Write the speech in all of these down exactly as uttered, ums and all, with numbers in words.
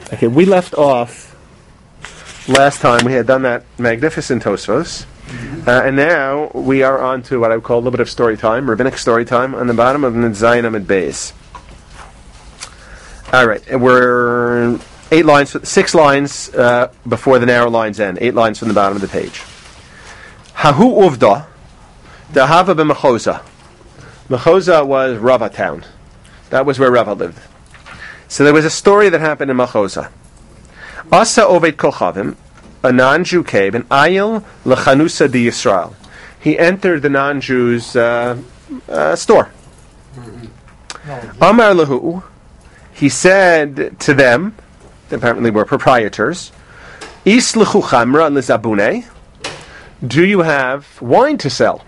Okay, we left off last time. We had done that magnificent Tosfos, uh, and now we are on to what I would call a little bit of story time, rabbinic story time, on the bottom of Zayin Amid Beis. All right, we're eight lines, six lines uh, before the narrow lines end. Eight lines from the bottom of the page. Hahu uvda, dahava b'mechoza. Mechoza was Rava town. That was where Rava lived. So there was a story that happened in Mechoza. Asa Oved Kochavim, a non-Jew came, and Ayil Lechanusa di Yisrael. He entered the non-Jews' uh, uh, store. Amar Lahu, he said to them, apparently were proprietors, Isluchu Chamra Lizabune, do you have wine to sell?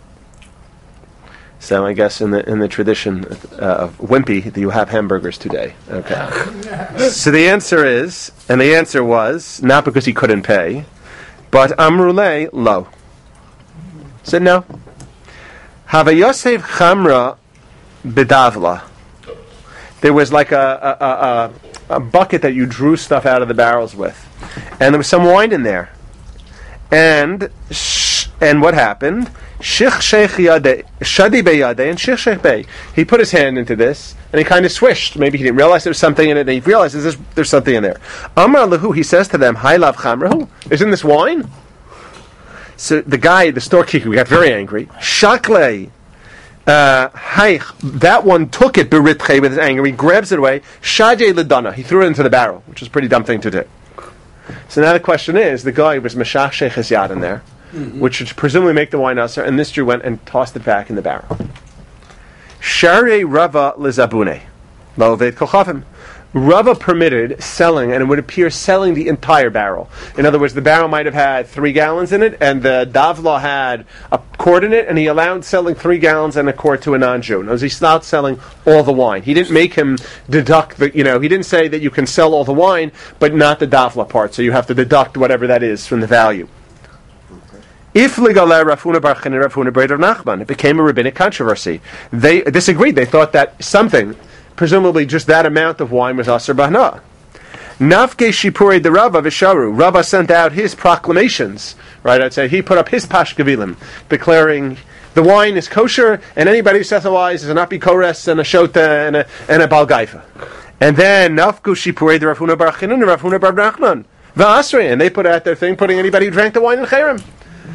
So I guess in the in the tradition uh, of Wimpy, you have hamburgers today. Okay. So the answer is, and the answer was, not because he couldn't pay, but Amrule lo. Said no. Hava Yosef Chamra Bidavla. There was like a a, a a bucket that you drew stuff out of the barrels with, and there was some wine in there. And sh- and what happened? Shich sheikh yade shadi beyade and shich sheikh bey. He put his hand into this and he kind of swished. Maybe he didn't realize there was something in it. And he realizes there's, there's something in there. Amar lahu. He says to them, "Hai lav chamrahu. Isn't this wine?" So the guy, the storekeeper, got very angry. Shakle. Uh, that one took it beritche with his anger. He grabs it away. Shadye ledana. He threw it into the barrel, which is a pretty dumb thing to do. So now the question is, the guy was mashach sheikh his yad in there, mm-hmm. which would presumably make the wine usher, and this Jew went and tossed it back in the barrel. Share Rava lizabune, lovet kochavim. Rava permitted selling, and it would appear selling the entire barrel. In other words, the barrel might have had three gallons in it, and the davla had a quart in it, and he allowed selling three gallons and a quart to a non-Jew. In other words, he stopped selling all the wine. He didn't make him deduct the, you know, he didn't say that you can sell all the wine, but not the davla part, so you have to deduct whatever that is from the value. If Ligaleh Rafuna Barchin and Rafuna Braid of Nachman, it became a rabbinic controversy. They disagreed. They thought that something, presumably just that amount of wine, was Aser Bahna. Nafke Shipure de Rava Visharu. Rava sent out his proclamations, right? I'd say he put up his Pashkavilim, declaring the wine is kosher, and anybody who says otherwise is an Apikores and a Shota and a, and a Balgaifa. And then Nafku Shipure de Rafuna Barchin and Rafuna Bar Nachman. Va'asre, and they put out their thing, putting anybody who drank the wine in Cherem.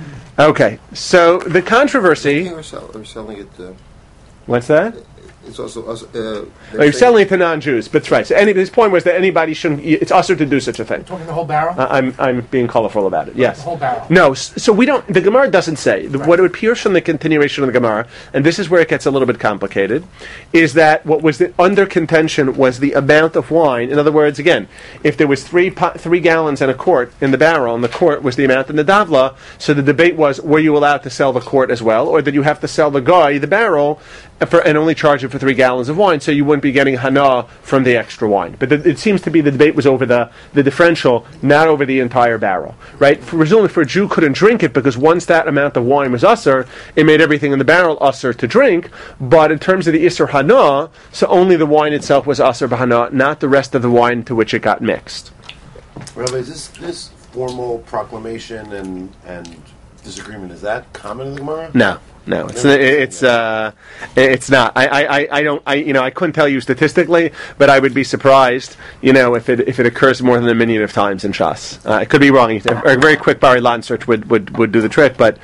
Okay, so the controversy. We're, sell, we're selling it. Uh, what's that? It's also. Uh, oh, you're selling it to non-Jews, but that's right. So any, his point was that anybody shouldn't. It's usher to do such a thing. You're talking the whole barrel. Uh, I'm I'm being colorful about it. Yes. The whole barrel. No. So we don't. The Gemara doesn't say. The, right. What it appears from the continuation of the Gemara, and this is where it gets a little bit complicated, is that what was the, under contention was the amount of wine. In other words, again, if there was three three gallons and a quart in the barrel, and the quart was the amount in the davla, so the debate was: were you allowed to sell the quart as well, or did you have to sell the guy the barrel for, and only charge him for three gallons of wine? So you wouldn't be getting hana from the extra wine. But the, it seems to be the debate was over the, the differential, not over the entire barrel. Right? Presumably for a Jew couldn't drink it because once that amount of wine was usher, it made everything in the barrel usher to drink. But in terms of the isser hana, so only the wine itself was usher b'hana, not the rest of the wine to which it got mixed. Rabbi, is this, this formal proclamation and, and disagreement, is that common in the Gemara? No. No, it's it's uh, it's not. I, I, I don't. I you know I couldn't tell you statistically, but I would be surprised, you know, if it if it occurs more than a million of times in Shas. Uh, I could be wrong. A very quick Bari Lan search would, would, would do the trick, but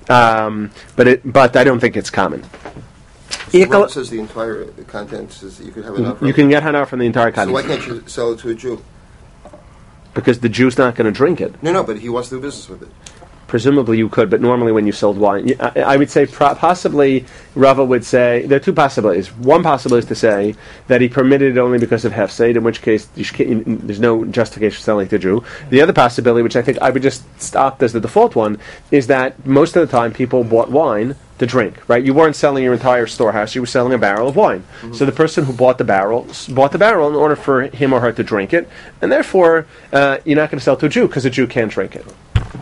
um, but it but I don't think it's common. So it says the entire the content says that you could have enough. You can get hana from the entire content. So why can't you sell it to a Jew? Because the Jew's not going to drink it. No, no, but he wants to do business with it. Presumably you could, but normally when you sold wine, I, I would say pro- possibly Rava would say, there are two possibilities. One possibility is to say that he permitted it only because of Hefseid, in which case there's no justification for selling it to Jew. The other possibility, which I think I would just stop as the default one, is that most of the time people bought wine to drink, right? You weren't selling your entire storehouse, you were selling a barrel of wine. Mm-hmm. So the person who bought the barrel, bought the barrel in order for him or her to drink it, and therefore uh, you're not going to sell to a Jew because a Jew can't drink it.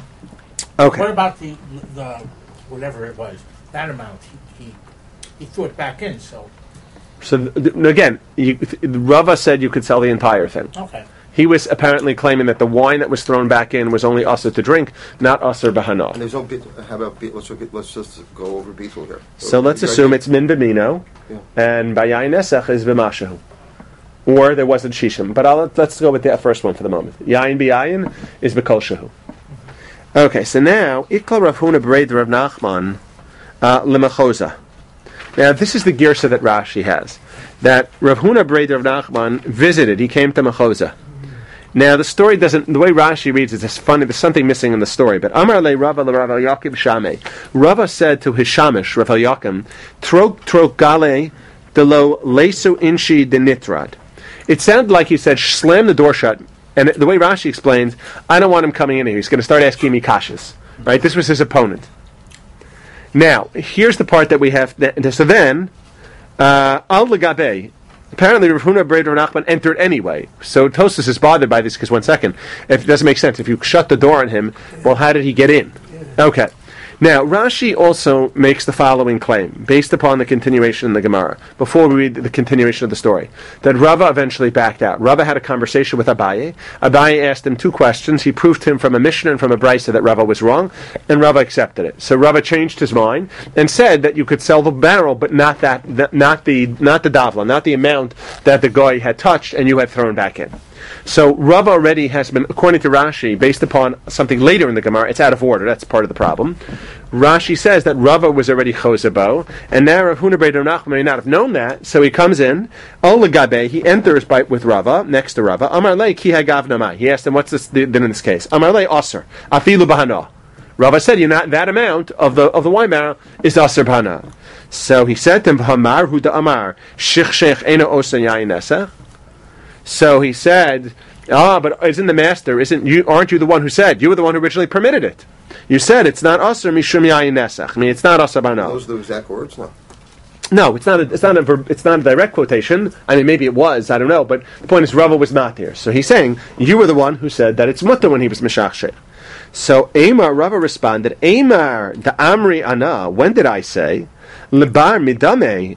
Okay. What about the the whatever it was? That amount he he, he threw it back in. So. So th- again, you, th- Rava said you could sell the entire thing. Okay. He was apparently claiming that the wine that was thrown back in was only usher to drink, not usher bahana. And there's no bit. How about bit? Let's look at, let's just go over beetle here. So, so let's assume it's min b'mino, yeah. and bayayin nesach is b'mashahu. Or there wasn't shishim. But I'll, let's go with the first one for the moment. Yayin b'yayin is b'kol shehu. Okay, so now, Ikla Rav Huna Bered Rav Nachman uh, L'machoza. Now, this is the girsa that Rashi has. That Rav Huna Bered Rav Nachman visited, he came to Machoza. Now, the story doesn't, the way Rashi reads it, it's funny, there's something missing in the story. But Amar le Rava le Rav Yakim Shameh. Rava said to his Shamish, Rav Yakim, Trok trok gale de lo lesu inshi de nitrad. It sounded like he said, slam the door shut. And the way Rashi explains, I don't want him coming in here. He's going to start asking me kashas. Right? This was his opponent. Now, here's the part that we have. Th- so then, al uh, legabe. Apparently, Rav Huna Bered Rav Nachman entered anyway. So Tosfos is bothered by this because one second, if it doesn't make sense. If you shut the door on him, well, how did he get in? Okay. Now, Rashi also makes the following claim, based upon the continuation in the Gemara, before we read the continuation of the story, that Rava eventually backed out. Rava had a conversation with Abaye. Abaye asked him two questions. He proved to him from a Mishnah and from a Brisa that Rava was wrong, and Rava accepted it. So Rava changed his mind and said that you could sell the barrel, but not that, not the not the davla, not the amount that the guy had touched and you had thrown back in. So Rava already has been, according to Rashi, based upon something later in the Gemara, it's out of order, that's part of the problem. Rashi says that Rava was already chosabo, and now Rav Huna Bered Rav Nachman may not have known that, so he comes in, Ol Legabe, he enters by, with Rava, next to Rava, Amar Le ki hagav namai. He asked him, what's this then in this case? Amar Le aser, afilu bahana. Rava said, you know, that amount of the of the wine barrel is aser bahana. So he said to him, Hamar hu da amar, shich shech ena osa yayin nesach. So he said, ah, but isn't the master, isn't you, aren't you the one who said, you were the one who originally permitted it? You said it's not asr mishum yayin nesach. I mean, it's not asr bano. Those are the exact words, no. No, it's not. A, it's not a. Verb, it's not a direct quotation. I mean, maybe it was. I don't know. But the point is, Rava was not here. So he's saying you were the one who said that it's mutter when he was mishachsheh. So Amar Rava responded, Amar the Amri ana. When did I say lebar midame?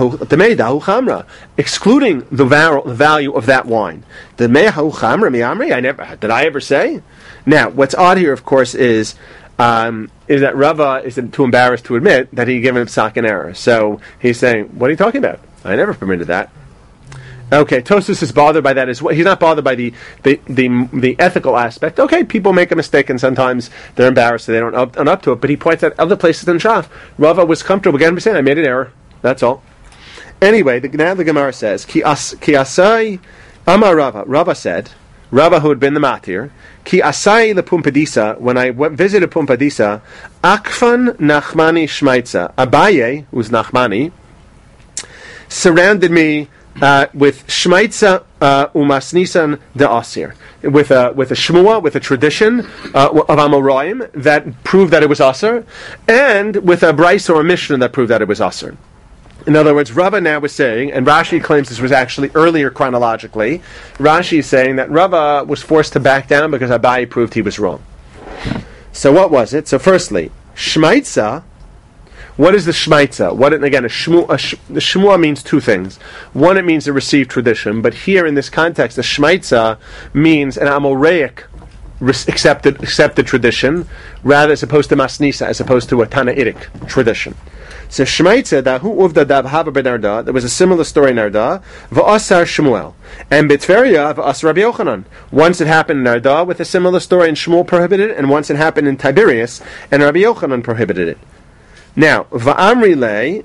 Excluding the, var- the value of that wine. The I never did I ever say? Now, what's odd here, of course, is um, is that Rava is too embarrassed to admit that he given him psak in error. So he's saying, "What are you talking about? I never permitted that." Okay, Tosfos is bothered by that as well. He's not bothered by the, the, the, the ethical aspect. Okay, people make a mistake and sometimes they're embarrassed and they don't up, up to it. But he points out other places in Shaf. Rava was comfortable again by saying, "I made an error." That's all. Anyway, the, now the Gemara says, Ki, as, ki asai Amar Rava. Rava said, Rava who had been the matir, Ki asai le Pumpadisa, when I went, visited Pumpadisa, Akfan Nachmani Shmaitza. Abaye, who's Nachmani, surrounded me uh, with Shmaitza uh, Umasnisan de Asir. With a with a shmua, with a tradition uh, of Amoraim that proved that it was Asir, and with a Brisa or a Mishnah that proved that it was Asir. In other words, Rava now was saying, and Rashi claims this was actually earlier chronologically, Rashi is saying that Rava was forced to back down because Abaye proved he was wrong. So what was it? So firstly, Shmaitza, what is the Shmaitza? What, again, a shmu, a sh, the Shmua means two things. One, it means a received tradition, but here in this context, the Shmaitza means an Amoraic accepted, accepted tradition, rather as opposed to Masnisa, as opposed to a Tanaitic tradition. So Shmaitza dahu uvda dav hava benarda. There was a similar story in Narda. Va'asar Shmuel and Bitveria va'asar Rabbi Yochanan. Once it happened in Narda with a similar story, and Shmuel prohibited it, and once it happened in Tiberias, and Rabbi Yochanan prohibited it. Now va'amri lei,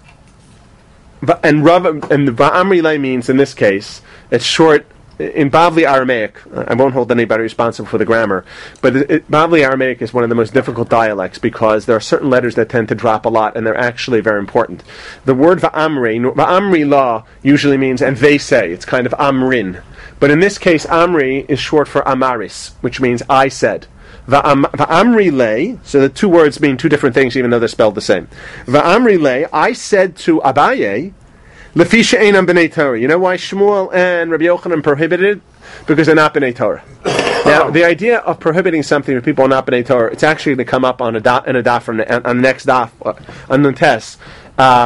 and Rav and va'amri lei means in this case it's short. In Bavli Aramaic, I won't hold anybody responsible for the grammar, but it, it, Bavli Aramaic is one of the most difficult dialects because there are certain letters that tend to drop a lot, and they're actually very important. The word va'amri, va'amri la, usually means, and they say, it's kind of amrin. But in this case, amri is short for amaris, which means I said. Va'amri le, so the two words mean two different things, even though they're spelled the same. Va'amri le, I said to Abaye, Lefisha einam b'nei Torah. You know why Shmuel and Rabbi Yochanan prohibited it? Because they're not b'nei Torah. Now, the idea of prohibiting something when people are not b'nei Torah, it's actually to come up on a daf, in a daf from the, on the next daf, uh, on the test. Um,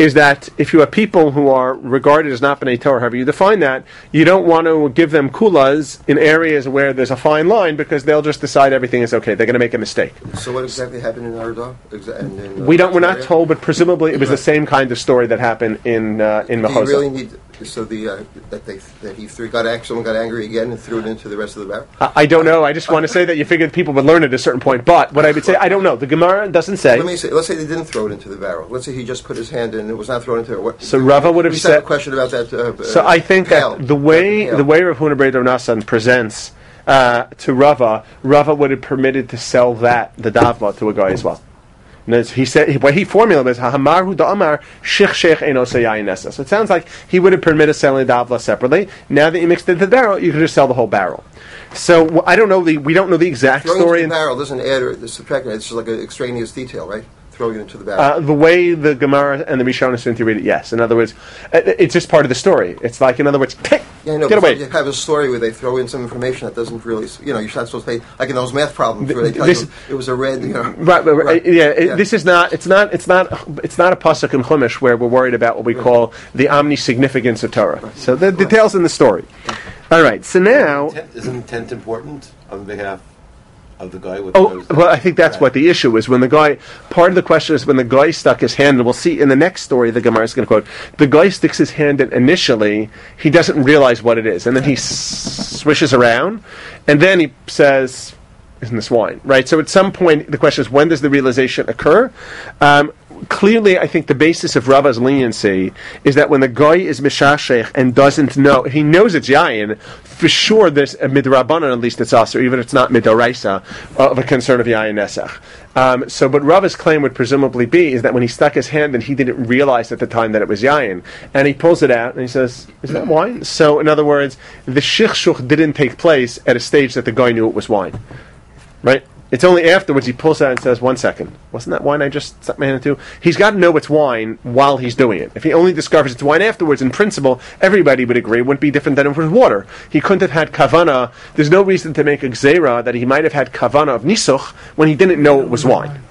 is that if you have people who are regarded as not B'nai Torah, however you define that, you don't want to give them kulas in areas where there's a fine line because they'll just decide everything is okay. They're going to make a mistake. So what exactly happened in Arda? Exa- and in, uh, We don't. We're not Syria? told, but presumably it was the same kind of story that happened in uh, in Do you Mahosa. really need so the uh, that they that he threw got ang- someone got angry again and threw it into the rest of the barrel? I, I don't know. I just want to say that you figured people would learn at a certain point. But what I would say, I don't know. The Gemara doesn't say. Let me say. Let's say they didn't throw it into the barrel. Let's say he just put his hand in and it was not thrown into it. What, So Rava would have we said- a question about that. Uh, So I think pail. that the way Pail. the way Rav Huna Ber Nassan presents uh, to Rava, Rava would have permitted to sell that the davla to a guy as well. And as he said, what he formulated was Hamaru da'amar shich sheikh eno sayayin nesa. So it sounds like he would have permitted selling the davla separately. Now that you mixed it into the barrel, you could just sell the whole barrel. So wh- I don't know the we don't know the exact Throwing story. into the in- barrel doesn't add or subtract. It's just like an extraneous detail, right? Throwing it into the barrel. Uh, the way the Gemara and the Mishnah seem to read it, yes. In other words, uh, it's just part of the story. It's like, in other words, Yeah, I know, get but away. you have a story where they throw in some information that doesn't really, you know, you're not supposed to pay, like in those math problems where they tell This- you it was a red, you know. Right, right, right. Right. Yeah, it, Yeah. this is not. It's not. It's not. It's not a pasuk in Chumash where we're worried about what we call the omni significance of Torah. So the details in the story. All right. So now, Intent- Isn't intent important on behalf of the guy with oh, those? well, I think that's what the issue is. When the guy, part of the question is when the guy stuck his hand. And we'll see in the next story the Gemara is going to quote. The guy sticks his hand in initially. He doesn't realize what it is, and then he s- swishes around, and then he says, "Isn't this wine?" Right. So at some point, the question is when does the realization occur? Um, Clearly, I think the basis of Rava's leniency is that when the guy is mishashech and doesn't know, he knows it's yayin, for sure there's a midrabanan, at least it's us, or even if it's not midoraisa, of a concern of yayin nesach. Um, so, but Rava's claim would presumably be is that when he stuck his hand and he didn't realize at the time that it was yayin, and he pulls it out and he says, "Is that wine?" So, in other words, the shichshuch didn't take place at a stage that the guy knew it was wine, right? It's only afterwards he pulls out and says, "One second, wasn't that wine I just stuck my hand into?" He's got to know it's wine while he's doing it. If he only discovers it's wine afterwards, in principle, everybody would agree it wouldn't be different than if it was water. He couldn't have had kavana. There's no reason to make a gzeira that he might have had kavana of nisuch when he didn't know it was wine.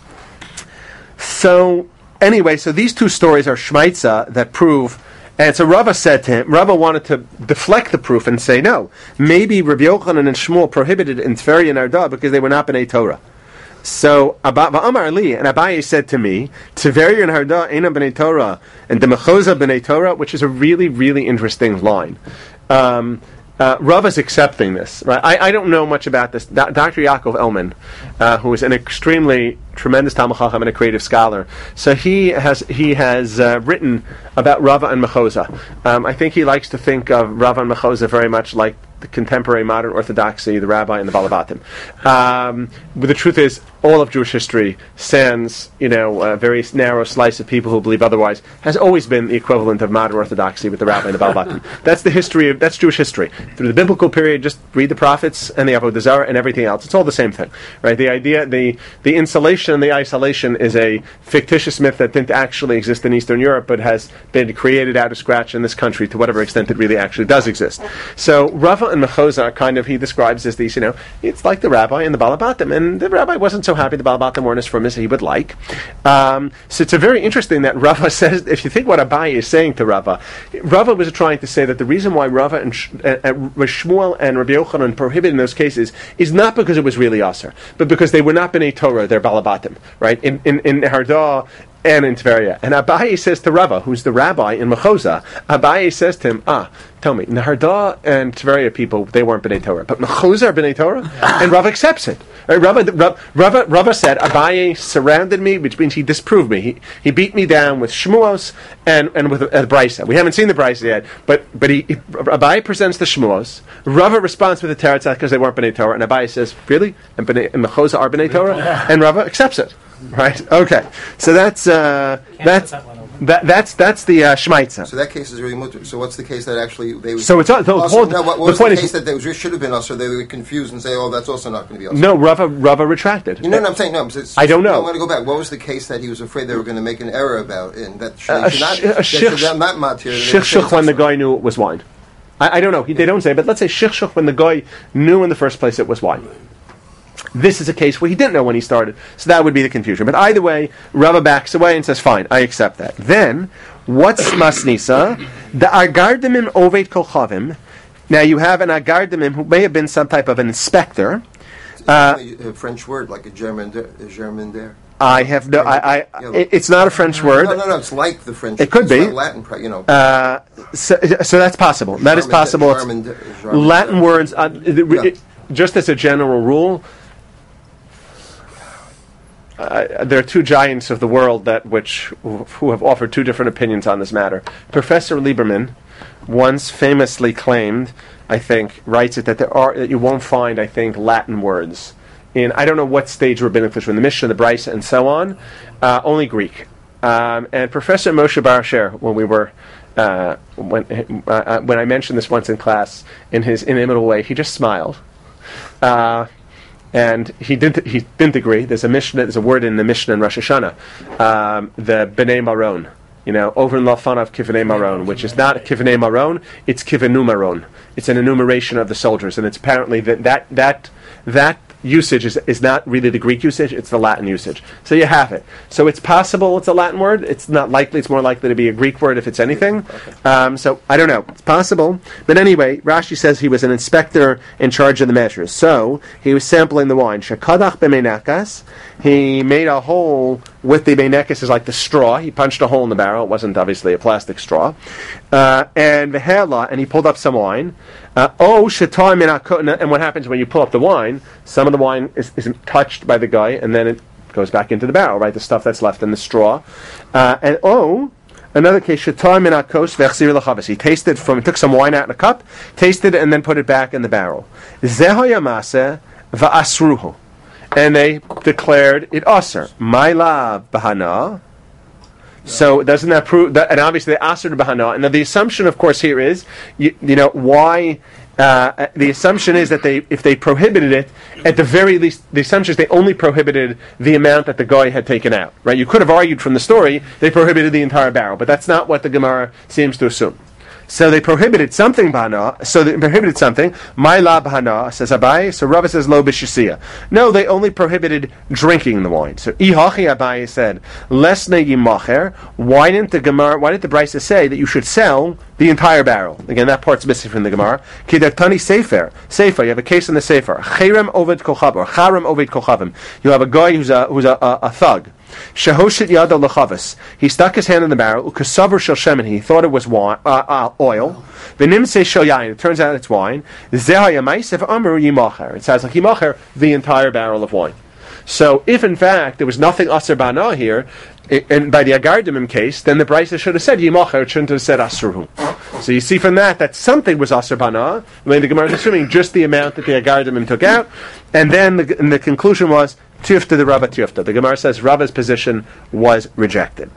So, anyway, so these two stories are shmaitza that prove. And so Rava said to him, Rava wanted to deflect the proof and say, no, maybe Rabbi Yochanan and Shmuel prohibited it in Tveria and Arda because they were not B'nai Torah. So, Amar Ali, and Abaye said to me, Tveria and Arda ain't B'nai Torah, and the Mechoza B'nai Torah, which is a really, really interesting line. Um, Uh, Rava's accepting this, right? I, I don't know much about this. Do- Doctor Yaakov Elman, uh, who is an extremely tremendous Talmud Chacham and a creative scholar, so he has he has uh, written about Rava and Mechoza. Um, I think he likes to think of Rava and Mechoza very much like the contemporary modern orthodoxy, the rabbi and the Balabatim. Um, but the truth is, all of Jewish history sans, you know, a very narrow slice of people who believe otherwise, has always been the equivalent of modern orthodoxy with the rabbi and the Balabatim. That's the history of, that's Jewish history. Through the biblical period, just read the prophets and the Avodah Zarah and everything else. It's all the same thing, right? The idea, the, the insulation and the isolation is a fictitious myth that didn't actually exist in Eastern Europe, but has been created out of scratch in this country to whatever extent it really actually does exist. So, Rava and Mechoza are kind of, he describes as these, you know, it's like the rabbi and the Balabatim, and the rabbi wasn't so happy the Balabatim weren't as firm as he would like. Um, so it's a very interesting that Rava says, if you think what Abaye is saying to Rava, Rava was trying to say that the reason why Rava and Sh- uh, uh, Shmuel and Rabbi Yochanan prohibited in those cases is not because it was really Aser, but because they were not B'nai Torah, they're Balabatim, right? In, in, in Hardah, and in Tveria. And Abaye says to Rava, who's the rabbi in Mechoza, Abaye says to him, ah, tell me, Naharda and Tveria people, they weren't B'nai Torah, but Mechoza are B'nai Torah? And Rava accepts it. Right? Rava, Rava, Rava, Rava said, Abaye surrounded me, which means he disproved me. He, he beat me down with Shmuos and, and with a, a Brisa. We haven't seen the Brisa yet, but, but he, he, Abaye presents the Shmuos. Rava responds with the Teretzah because they weren't B'nai Torah, and Abaye says, really? And, B'nai, and Mechoza are B'nai Torah? And Rava accepts it. Right. Okay. So that's uh, that's that one over. that, that's that's the uh, Shmaitza. So that case is really mutter. So what's the case that actually they would... So it's all- the also, whole- no, what, the what was point the is- case that they was, should have been us, or they were confused and say, oh, that's also not going to be us? No, Rava Rava retracted. You know what I'm saying? No, it's, I don't know. I want to go back. What was the case that he was afraid they were going to make an error about? And that should, Uh, a should not, sh- a that shich- should not matter. They would say Shichshuch it's when the also- guy knew it was wine. I, I don't know. He, they don't say, but let's say shichshuch when the guy knew in the first place it was wine. This is a case where he didn't know when he started, so that would be the confusion. But either way, Rava backs away and says, fine, I accept that. Then, what's Masnisa? The Agardamim Oved Kolchavim. Now you have an Agardamim who may have been some type of an inspector. Uh, a French word, like a German, a German there. I have no. I. I yeah. It's not a French word. No, no, no. It's like the French. It could it's be like Latin, you know. Uh, so, so that's possible. That is possible. German, German, Latin German. words, uh, Yeah. it, just as a general rule, uh, there are two giants of the world that which who have offered two different opinions on this matter. Professor Lieberman once famously claimed, I think, writes it that there are that you won't find, I think, Latin words in, I don't know what stage rabbinic literature, in the Mishnah, the Brisa, and so on, uh, only Greek. Um, and Professor Moshe Barasher, when we were, uh, when uh, when I mentioned this once in class, in his inimitable way, he just smiled, uh, and he didn't he didn't agree. There's a Mishnah, there's a word in the Mishnah in Rosh Hashanah, um, the B'nai Maron, you know, over in Lafanav Kivnei Maron, which is not Kivnei Maron, it's Kivenu Maron. It's an enumeration of the soldiers, and it's apparently that that that that. usage is, is not really the Greek usage, it's the Latin usage. So you have it. So it's possible it's a Latin word. It's not likely, it's more likely to be a Greek word if it's anything. Um, so I don't know. It's possible. But anyway, Rashi says he was an inspector in charge of the measures. So he was sampling the wine. Shekadach b'meinekas. He made a hole with the beinekas, is like the straw. He punched a hole in the barrel. It wasn't obviously a plastic straw. Uh, and v'hela, and he pulled up some wine. Uh, oh, shetar min, and what happens when you pull up the wine? Some of the wine is, isn't touched by the guy, and then it goes back into the barrel, right? The stuff that's left in the straw. Uh, and oh, another case, shetar min akos v'echzir l'chavas. He tasted from, he took some wine out in a cup, tasted it, and then put it back in the barrel. Zeho yamase va'asruhu. And they declared it aser. Maila bahana. So doesn't that prove that? And obviously, the aser bahana. And now the assumption, of course, here is, you, you know, why. Uh, the assumption is that they, if they prohibited it, at the very least, the assumption is they only prohibited the amount that the guy had taken out. Right? You could have argued from the story they prohibited the entire barrel, but that's not what the Gemara seems to assume. So they prohibited something bahana. So they prohibited something. My la bahana, says Abaye. So Rava says lo b'shisiya. No, they only prohibited drinking the wine. So ihachi Abaye said lesne yimacher. Why didn't the Gemara? Why didn't the Brisa say that you should sell the entire barrel? Again, that part's missing from the Gemara. Kidatani sefer. Sefer. You have a case in the sefer. Cherem oved kochav or charem oved kochavim. You have a guy who's a who's a, a, a thug. Shahoshit yada lechavas. He stuck his hand in the barrel. Ukasavar shel shemen. He thought it was wine, uh, uh, oil. V'nimse shel yain. It turns out it's wine. Zehayamaisev amru yimacher. It says like yimacher the entire barrel of wine. So if in fact there was nothing aser bana here, and by the Agardimim case, then the Brisa should have said yimacher. It shouldn't have said asruhu. So you see from that that something was aser bana. When the Gemara is assuming just the amount that the Agardimim took out, and then the, and the conclusion was Tufta the Rava Tufta. The Gemara says Rava's position was rejected.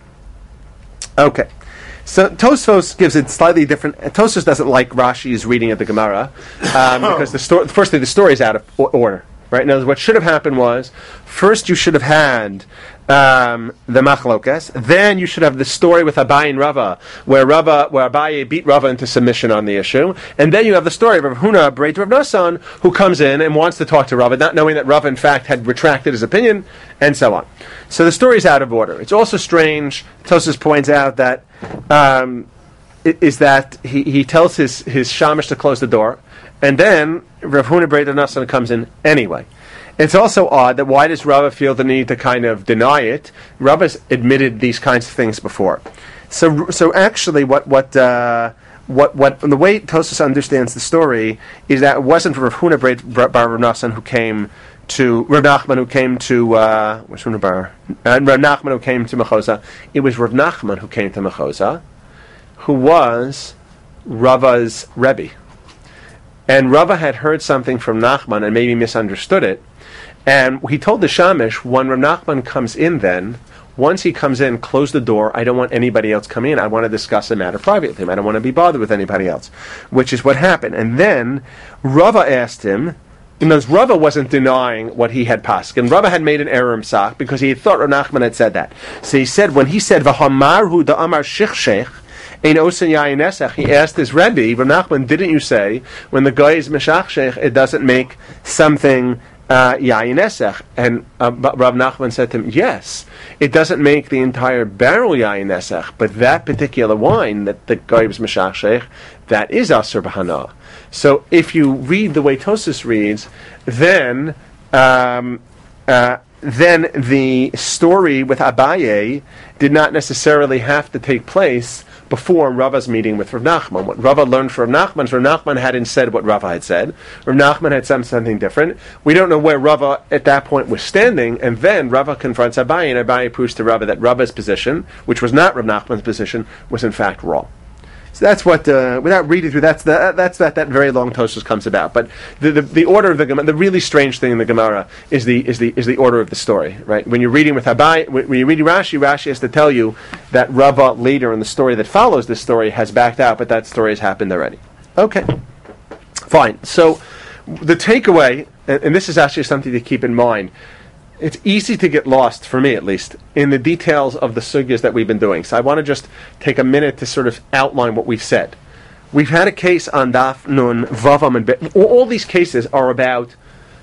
Okay. So Tosfos gives it slightly different. Tosfos doesn't like Rashi's reading of the Gemara um, because the story. Firstly, the story is out of order. Right now, what should have happened was first you should have had um, the machlokas, then you should have the story with Abaye and Rava, where Rava, where Abaye beat Rava into submission on the issue, and then you have the story of Rav Huna, Breit Rav Nassan, who comes in and wants to talk to Rava, not knowing that Rava in fact had retracted his opinion, and so on. So the story is out of order. It's also strange. Tosfos points out that um, is that he, he tells his his shamash to close the door. And then Rav Huna Breit Rav Nassan comes in anyway. It's also odd that why does Rava feel the need to kind of deny it? Rava's admitted these kinds of things before. So, so actually, what what uh, what what the way Tosfos understands the story is that it wasn't Rav Huna Breit Rav Nassan who came to Rav Nachman who came to uh, what's Huna Bar? Uh, Rav Nachman who came to Mechoza. It was Rav Nachman who came to Mechoza, who was Rava's Rebbe. And Rava had heard something from Nachman and maybe misunderstood it. And he told the Shamish, when Rav Nachman comes in then, once he comes in, close the door. I don't want anybody else coming in. I want to discuss the matter privately with him. I don't want to be bothered with anybody else. Which is what happened. And then Rava asked him, because Rava wasn't denying what he had passed. And Rava had made an error himself because he had thought Rav Nachman had said that. So he said, when he said, V'hamarhu da amar shich sheikh, he asked his Rebbe, Rav Nachman, didn't you say when the guy is meshach sheikh, it doesn't make something, uh, yayin esech. And uh, Rav Nachman said to him, yes, it doesn't make the entire barrel yayin esech, but that particular wine that the guy was meshachshech, that is aser b'hana. So if you read the way Tosfos reads, then um, uh, then the story with Abaye did not necessarily have to take place before Rava's meeting with Rav Nachman. What Rava learned from Rav Nachman, Rav Nachman hadn't said what Rava had said. Rav Nachman had said something different. We don't know where Rava at that point was standing, and then Rava confronts Abaye, and Abaye proves to Rava that Rava's position, which was not Rav Nachman's position, was in fact wrong. So that's what, uh, without reading through, that's the, that's that that very long Tosfos comes about. But the, the the order of the Gemara, the really strange thing in the Gemara is the is the is the order of the story, right? When you're reading with Abai, when you're reading Rashi, Rashi has to tell you that Rava later in the story that follows this story has backed out, but that story has happened already. Okay, fine. So the takeaway, and, and this is actually something to keep in mind. It's easy to get lost, for me at least, in the details of the sugyas that we've been doing. So I want to just take a minute to sort of outline what we've said. We've had a case on Daf Nun, Vavam, and Bet. All these cases are about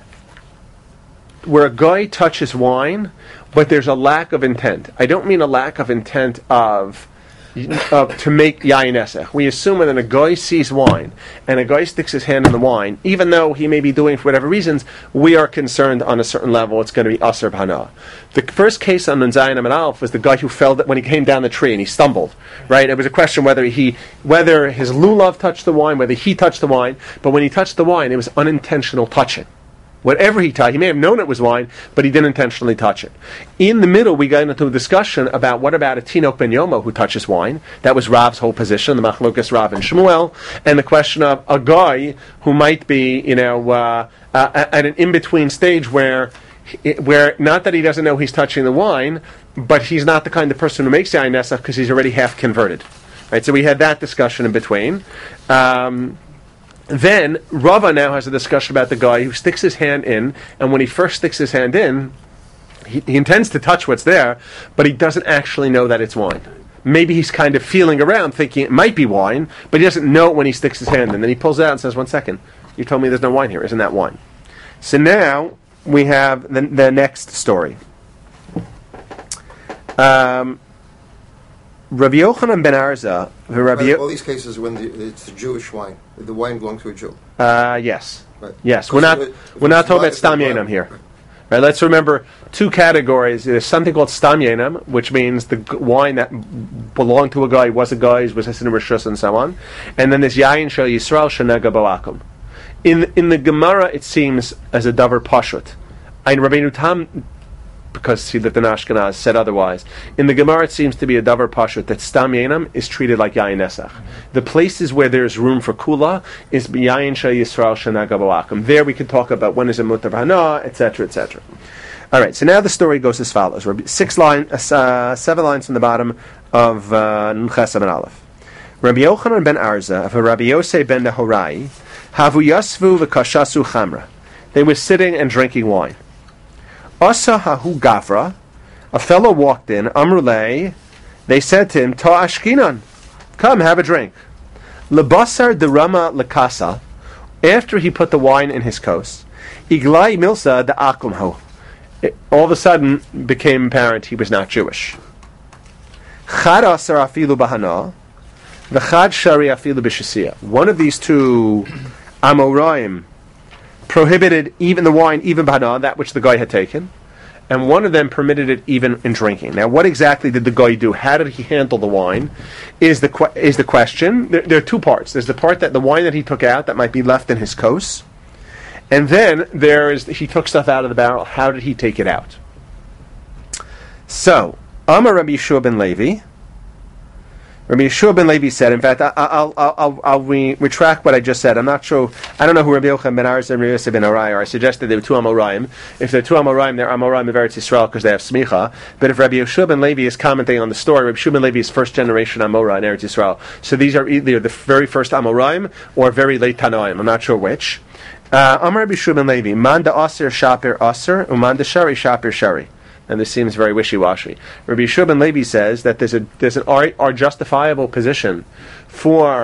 where a guy touches wine, but there's a lack of intent. I don't mean a lack of intent of Uh, to make yayin esech. We assume that when a guy sees wine and a guy sticks his hand in the wine, even though he may be doing it for whatever reasons, we are concerned on a certain level it's going to be aser b'hana. The first case on Nun Zayin Amud Aleph was the guy who fell when he came down the tree and he stumbled. Right? It was a question whether he, whether his lulav touched the wine, whether he touched the wine. But when he touched the wine, it was unintentional touching. Whatever he touched, he may have known it was wine, but he didn't intentionally touch it. In the middle, we got into a discussion about what about a Tinok ben Yomo who touches wine. That was Rav's whole position, the Machlokas Rav and Shmuel, and the question of a guy who might be, you know, uh, uh, at an in-between stage where, where not that he doesn't know he's touching the wine, but he's not the kind of person who makes yayin esech because he's already half converted. Right, so we had that discussion in between. Um, Then, Rava now has a discussion about the guy who sticks his hand in, and when he first sticks his hand in, he, he intends to touch what's there, but he doesn't actually know that it's wine. Maybe he's kind of feeling around thinking it might be wine, but he doesn't know it when he sticks his hand in. Then he pulls it out and says, one second, you told me there's no wine here. Isn't that wine? So now, we have the, the next story. Um... Rabbi Yochanan ben Arza, Rabbi all these cases when the, it's a Jewish wine, the wine belongs to a Jew. Uh, yes, right. yes. We're not it, we're not talking about stam yenam here. Right. Let's remember two categories. There's something called stam yenam, which means the g- wine that belonged to a guy, was a guy's, was a rishus, and so on. And then there's yayin shel Yisrael shenega ba'akum. In in the Gemara, it seems as a davar pashut. Ein Rabbeinu Tam, because he lived in Ashkenaz, said otherwise. In the Gemara, it seems to be a davar pashut that stam yenam is treated like yayin esach. The places where there's room for kula is yayin shel Yisrael shenaga b'akum. There we can talk about when is it mutar b'hana, et cetera, et cetera. All right, so now the story goes as follows: six line, uh, seven lines from the bottom of Nun Ches Amud Aleph. Rabbi Yochanan ben Arza of Rabbi Yosei ben Nehorai havu yasvu v'kashasu chamra. They were sitting and drinking wine. Asa hahu gavra, a fellow walked in, amrulei, they said to him, ta ashkinan, come have a drink. Lebasar de rama lekasa, after he put the wine in his kos, iglai milsa de akumho. All of a sudden became apparent he was not Jewish. Chad asar afilu bahana, v'chad shari afilu b'shasiya. One of these two Amoraim prohibited even the wine, even bahana, that which the guy had taken, and one of them permitted it even in drinking. Now, what exactly did the guy do? How did he handle the wine? Is the que- is the question? There, there are two parts. There's the part that the wine that he took out that might be left in his kos, and then there is he took stuff out of the barrel. How did he take it out? So, Amar Rabbi Yeshua ben Levi. Rabbi Yeshua ben Levi said, in fact, I, I'll, I'll, I'll, I'll re- retract what I just said. I'm not sure, I don't know who Rabbi Yochanan ben Arza and Rabbi Yosef ben Arai are. I suggested they were two Amoraim. If they're two Amoraim, they're Amoraim of Eretz Yisrael because they have smicha. But if Rabbi Yeshua ben Levi is commenting on the story, Rabbi Yeshua ben Levi is first generation Amorah in Eretz Yisrael. So these are either the very first Amoraim or very late Tanoim. I'm not sure which. Uh, Amar Rabbi Yeshua ben Levi, man da aser shapir aser, uman da shari shapir shari. And this seems very wishy-washy. Rabbi Yeshua ben Levi says that there's a there's an our, our justifiable position for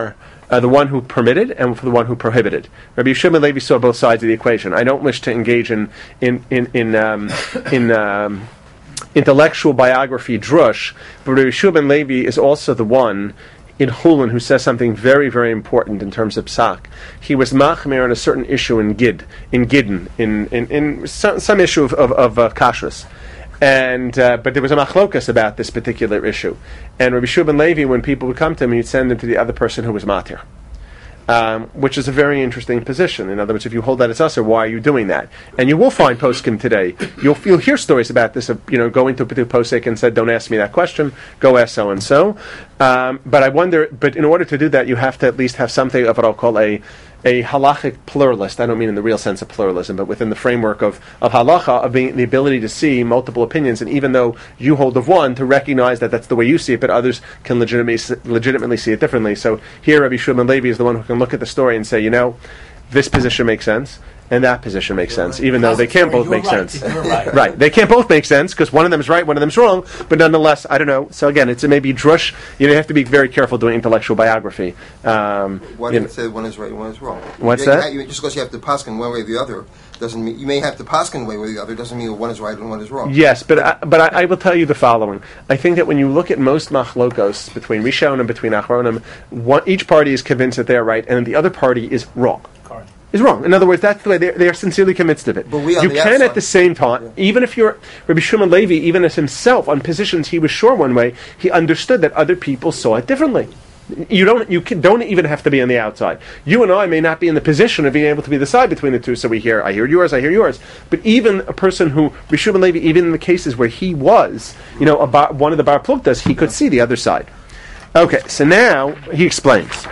uh, the one who permitted and for the one who prohibited. Rabbi Yehoshua ben Levi saw both sides of the equation. I don't wish to engage in in in in, um, in um, intellectual biography drush, but Rabbi Yehoshua ben Levi is also the one in Hulin who says something very, very important in terms of psak. He was machmir on a certain issue in Gid, in Gidden, in in, in some, some issue of of, of uh, kashrus. And uh, but there was a machlokas about this particular issue. And Rabbi Yehoshua ben Levi, when people would come to him, he'd send them to the other person who was matir. Um, which is a very interesting position. In other words, if you hold that as usher, why are you doing that? And you will find poskim today. You'll you'll hear stories about this of you know going to a particular posek and said, "Don't ask me that question. Go ask so and so." But I wonder. But in order to do that, you have to at least have something of what I'll call a a halachic pluralist. I don't mean in the real sense of pluralism, but within the framework of, of halacha, of being the ability to see multiple opinions, and even though you hold of one, to recognize that that's the way you see it, but others can legitimately legitimately see it differently. So here, Rabbi Yehoshua ben Levi is the one who can look at the story and say, you know, this position makes sense, and that position makes sense, even though they can't both make sense. Right. Right, they can't both make sense because one of them is right, one of them is wrong. But nonetheless, I don't know. So again, it's a maybe drush. You know, you have to be very careful doing intellectual biography. Um, Why you do know, you say one is right and one is wrong? What's you, that? You, just because you have to paskin one way or the other doesn't mean you may have to paskin one way or the other doesn't mean one is right and one is wrong. Yes, but I, but I, I will tell you the following. I think that when you look at most machlokos between Rishon and between Achronim, one, each party is convinced that they are right, and the other party is wrong. Correct. Is wrong. In other words, that's the way they they are sincerely convinced of it. But we on you the can outside- at the same time, Yeah. even if you're Rabbi Shimon Levi, even as himself on positions he was sure one way, he understood that other people saw it differently. You don't you can, don't even have to be on the outside. You and I may not be in the position of being able to be the side between the two. So we hear, I hear yours, I hear yours. But even a person who Rabbi Shimon Levi, even in the cases where he was, you know, a bar, one of the bar pluktas, he could see the other side. Okay, so now he explains.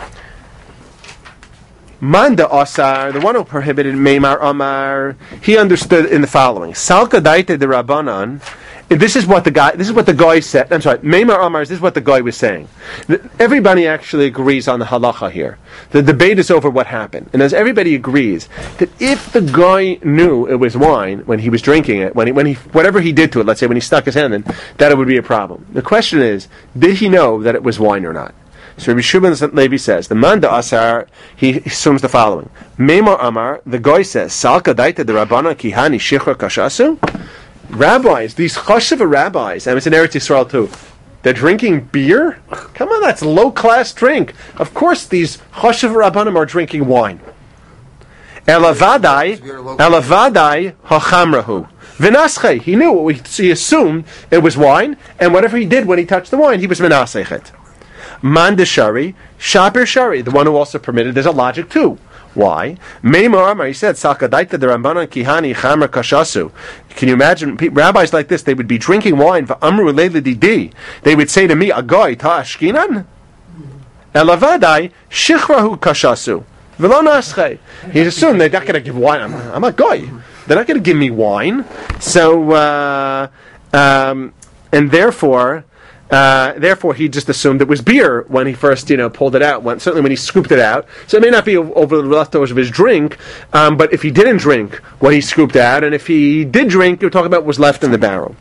Manda Asar, the one who prohibited Meimar Amar, he understood in the following: Salka Daite de Rabbanan. This is what the guy. This is what the guy said. I'm sorry, Meimar Amar. This is what the guy was saying. Everybody actually agrees on the halacha here. The debate is over what happened, and as everybody agrees that if the guy knew it was wine when he was drinking it, when he, when he whatever he did to it, let's say when he stuck his hand in, that it would be a problem. The question is, did he know that it was wine or not? So Rabbi Shimon Levi says, the Manda Asar, he assumes the following. Meimar Amar, the guy says, Salka daita de Rabbana kihani shichra kashasu? Rabbis, these chashuva rabbis, and it's in Eretz Yisrael too, they're drinking beer? Come on, that's low-class drink. Of course these chashuva rabbanim are drinking wine. Elavadai, elavadai hachamrahu. Vinasche, he knew, he assumed it was wine, and whatever he did when he touched the wine, he was menasechet. Mandashari, Shabir Shari, the one who also permitted, there's a logic too. Why? Meimar Amar, he said, Sakadaita de Rambanan Kihani Chamra Kashasu. Can you imagine, pe- rabbis like this, they would be drinking wine, Amru Leilididi. They would say to me, Agoy ta ashkinan? Elavadai, Shichrahu Kashasu. Vilonasche. He assumed they're not going to give wine. I'm, I'm a guy. They're not going to give me wine. So, uh, um, and therefore, Uh, therefore, he just assumed it was beer when he first, you know, pulled it out. When, certainly when he scooped it out. So it may not be over the leftovers of his drink, um, but if he didn't drink what he scooped out, and if he did drink, you're talking about what was left in the barrel.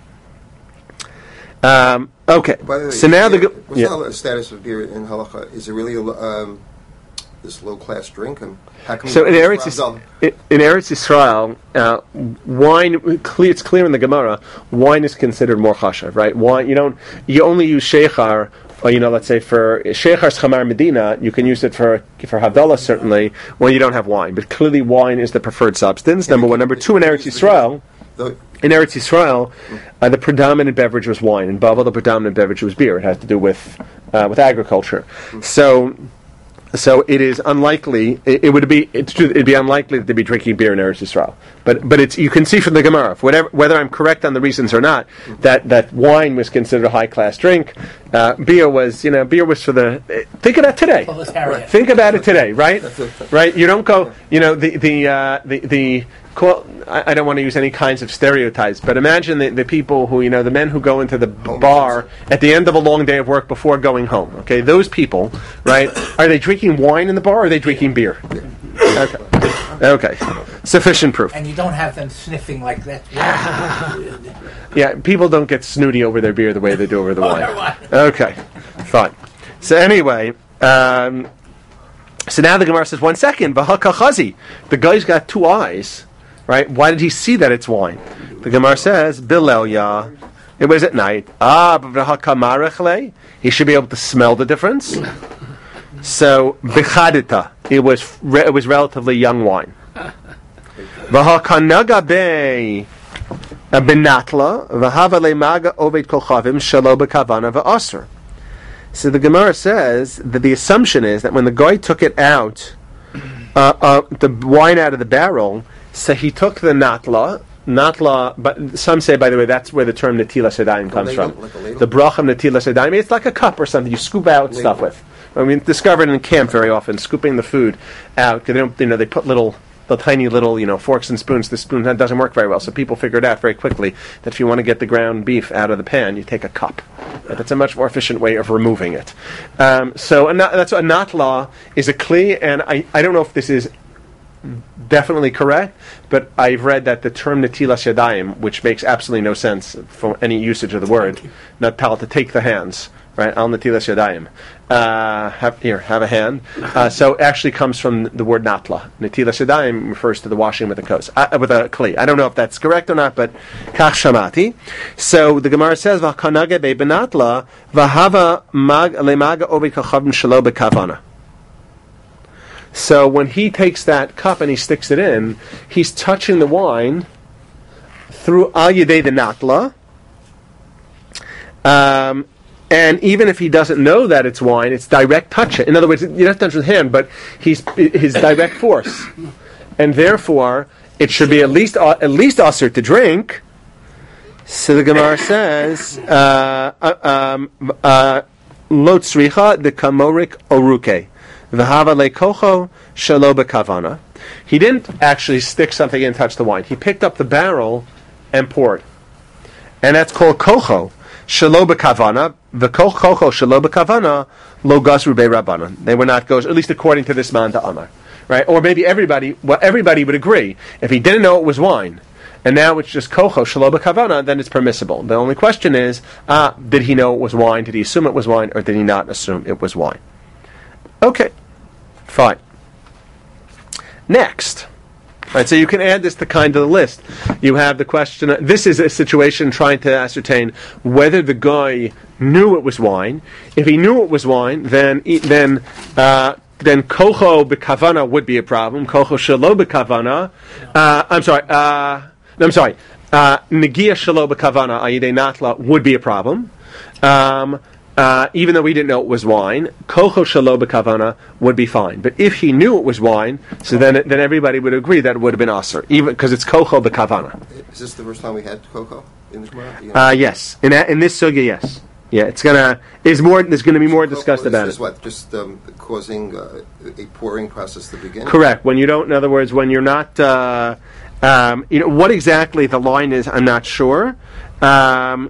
Um, okay. By the way, so now beer, the what's yeah. the status of beer in halacha? Is it really a, um, this low class drink? And how come So in you- Eretz, Yis- in, in Eretz Yisrael, uh, wine. Clear, it's clear in the Gemara. Wine is considered more chashav, right? Wine. You don't. You only use sheikhar, or you know, let's say for sheikhar's chamar medina. You can use it for for havdalah certainly when you don't have wine. But clearly, wine is the preferred substance. Number one. Number two. In Eretz Yisrael. The, In Eretz Yisrael, uh, the predominant beverage was wine. In Babel, the predominant beverage was beer. It has to do with uh, with agriculture. So. So it is unlikely. It, it would be. It's true. It'd be unlikely that they'd be drinking beer in Eretz Yisrael. But but it's you can see from the Gemara, whatever, whether I'm correct on the reasons or not, that, that wine was considered a high class drink. Uh, beer was, you know, beer was for the. Think of that today. Proletariat. Think about it today, right? Right. You don't go. You know the the uh, the the. Call, I, I don't want to use any kinds of stereotypes, but imagine the, the people who, you know, the men who go into the bar at the end of a long day of work before going home. Okay, those people, right? Are they drinking wine in the bar or are they drinking beer? Okay. Okay. Sufficient proof. And you don't have them sniffing like that. Yeah, people don't get snooty over their beer the way they do over the Oh, wine. never mind. Okay, fine. So anyway, um, So now the Gemara says, one second, v'hakachazi. The guy's got two eyes, right? Why did he see that it's wine? The Gemara says, bilel ya. It was at night. Ah, but v'hakamarachle. He should be able to smell the difference. So, b'chadita. It was re- it was relatively young wine. V'hakanaga be benatla v'hava le'maga oved kolchavim shalo b'kavana v'aser. So the Gemara says that the assumption is that when the guy took it out, uh, uh, the wine out of the barrel, so he took the natla, natla, but some say, by the way, that's where the term netilas yadayim comes ladle, from. like The bracha of netilas yadayim, it's like a cup or something you scoop out Ladle. stuff with. I mean, discovered in camp very often, scooping the food out, because they don't, you know, they put little, the tiny little, you know, forks and spoons. The spoon that doesn't work very well, so people figured out very quickly that if you want to get the ground beef out of the pan, you take a cup. Right? That's a much more efficient way of removing it. Um, so a, that's a natla is a kli, and I, I don't know if this is definitely correct, but I've read that the term netilas yadayim, which makes absolutely no sense for any usage of the word, natal, to take the hands, right? Al netilas yadayim. Uh, have, here, have a hand. Uh, so it actually comes from the word natla. Netilas yadayim refers to the washing with a kos, uh, with a kli. I don't know if that's correct or not, but kach shamati. So the Gemara says, v'kanage be benatla v'hava mag lemaga ovid kachavim shalo bekavana. So when he takes that cup and he sticks it in, he's touching the wine through al yedei the natla. Um, and even if he doesn't know that it's wine, it's direct touch. In other words, you don't have to touch with the hand, but he's his direct force, and therefore it should be at least uh, at least usher to drink. So the Gemara says, uh, uh, um, uh, lo tzricha the kamorik oruke. V'hava lekocho shalo bekavana. He didn't actually stick something in and touch the wine. He picked up the barrel and poured. And that's called kocho shalo bekavana. V'kocho shalo bekavana lo gasru be rabbanan. They were not goes, at least according to this man to Amar. Right? Or maybe everybody, well, everybody would agree. If he didn't know it was wine, and now it's just kocho shalo bekavana, then it's permissible. The only question is, ah, did he know it was wine? Did he assume it was wine? Or did he not assume it was wine? Okay. Fine. Next. Right, so you can add this to kind of the list. You have the question, this is a situation trying to ascertain whether the guy knew it was wine. If he knew it was wine, then then uh, then kocho bekavana would be a problem. Kocho shalo bekavana. Uh, I'm sorry. Uh, no, I'm sorry. Uh, Negia shalo bekavana ayidei natla would be a problem. Um, Uh, even though we didn't know it was wine, kocho shalo bekavana would be fine. But if he knew it was wine, so then then everybody would agree that it would have been aser, even because it's kocho bekavana. Is this the first time we had cocoa in the Gemara? Uh, yes, in that, in this sugya, yes, yeah. It's gonna is more. There's going to be more Cocoa discussed is about just it. What? Just um, causing uh, a pouring process to begin. Correct. When you don't, in other words, when you're not, uh, um, you know, what exactly the line is, I'm not sure. Um,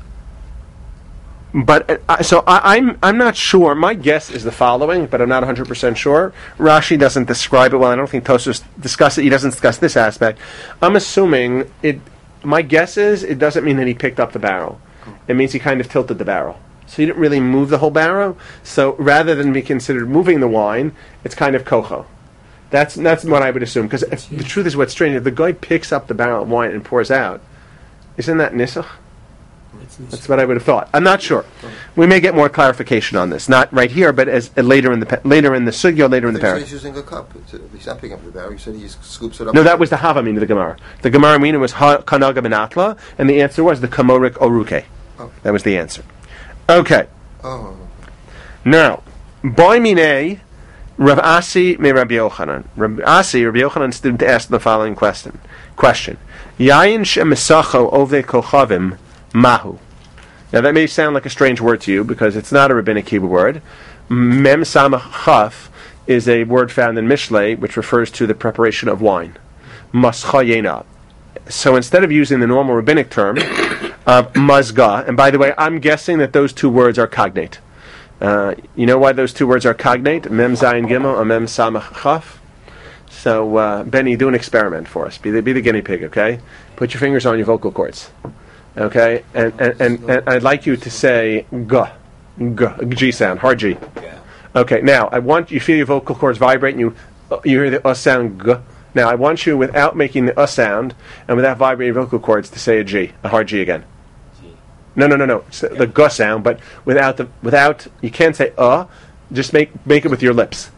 But uh, so I, I'm I'm not sure. My guess is the following, but I'm not one hundred percent sure. Rashi doesn't describe it well. I don't think Tosfos discuss it. He doesn't discuss this aspect. I'm assuming it. My guess is it doesn't mean that he picked up the barrel. It means he kind of tilted the barrel. So he didn't really move the whole barrel. So rather than be considered moving the wine, it's kind of kocho. That's that's what I would assume. Because the truth is, what's strange, if the guy picks up the barrel of wine and pours out, isn't that nisach? That's what I would have thought. I'm not sure. We may get more clarification on this, not right here, but as uh, later in the pa- later in the sugya, later in the He said parak. he's using a cup. It's a- He's not picking up the barrel. He said he just scoops it up. No, that was the Havamina of the Gemara. The Gemara Mina was ha- Kanaga benatla, and the answer was the Kamorik Oruke. Oh. That was the answer. Okay. Oh. Now, Boy Mine, Rav Asi me Rabbi Yochanan. Rav Asi, Rabbi Yochanan student asked the following question. Question. Yayin shemesacho ove kochavim mahu. Now that may sound like a strange word to you because it's not a rabbinic Hebrew word. Mem samach chaf is a word found in Mishlei which refers to the preparation of wine. Maschayena. So instead of using the normal rabbinic term of mazga, and by the way, I'm guessing that those two words are cognate. Uh, you know why those two words are cognate? Mem zayin gimel or mem samach chaf. So uh, Benny, do an experiment for us. Be the, be the guinea pig, okay? Put your fingers on your vocal cords. Okay, and and, and and I'd like you to say g, g, g sound, hard G. Okay, now I want you feel your vocal cords vibrate, and you you hear the uh sound g. Now I want you, without making the uh sound and without vibrating your vocal cords, to say a G, a hard G again. G. No, no, no, no. It's the g sound, but without the without you can't say uh. Just make make it with your lips.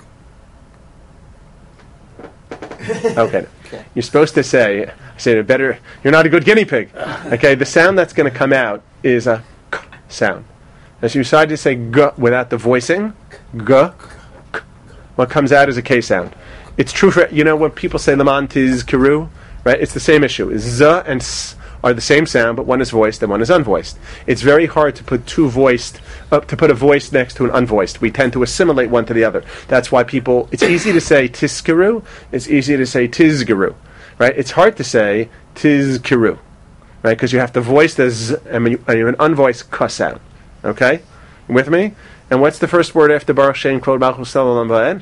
Okay. Okay. You're supposed to say, I say better. You're not a good guinea pig. Okay. The sound that's going to come out is a k sound. As you decide to say g without the voicing, g, k, what comes out is a k sound. It's true for, you know, when people say Laman tiz kiru, right? It's the same issue. Z and s are the same sound, but one is voiced and one is unvoiced. It's very hard to put two voiced, uh, to put a voice next to an unvoiced. We tend to assimilate one to the other. That's why people, it's easy to say tiskiru, it's easy to say tizgiru, right? It's hard to say tizkiru, right? Because you have to voice the z, and you, and you have an unvoiced k sound. Okay? You with me? And what's the first word after Baruch Shem Kvod Malchus Olam Va'ed?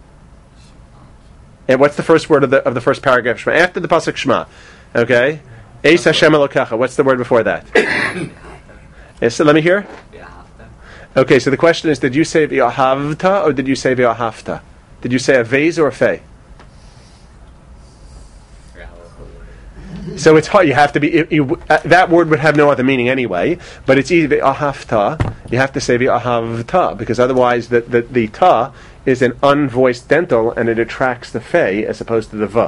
And what's the first word of the of the first paragraph? Shema. After the pasuk Shema. Okay? Eis Hashem Elokecha. What's the word before that? Yes, so let me hear. Okay, so the question is, did you say v'ahavta or did you say v'ahavta? Did you say a vase or a fe? So it's hard. You have to be. It, you, uh, that word would have no other meaning anyway. But it's either v'ahavta. You have to say v'ahavta because otherwise the, the the ta is an unvoiced dental and it attracts the fe as opposed to the v.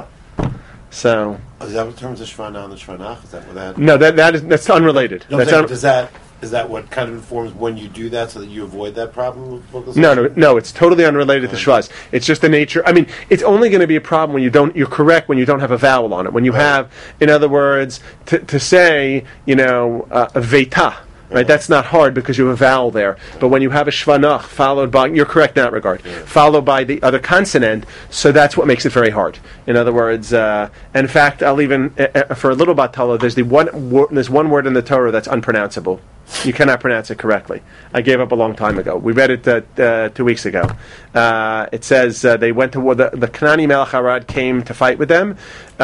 So. Is that what terms of Shvanah and the Shvanach? Is that what that? No, that that is that's unrelated. No, that's saying, un- does that is that what kind of informs when you do that so that you avoid that problem with vocalization? No, no, no. It's totally unrelated to Shvaz. It's just the nature. I mean, it's only going to be a problem when you don't. You're correct when you don't have a vowel on it. When you Right. have, in other words, to to say, you know, uh, a veta. Right, that's not hard because you have a vowel there. But when you have a shvanach followed by, you're correct in that regard, Yeah. followed by the other consonant, so that's what makes it very hard. In other words, uh, in fact, I'll even uh, uh, for a little batala, there's the one wor- there's one word in the Torah that's unpronounceable. You cannot pronounce it correctly. I gave up a long time ago. We read it uh, uh, two weeks ago. Uh, it says uh, they went to war. The, the Kanani Melech Harad came to fight with them.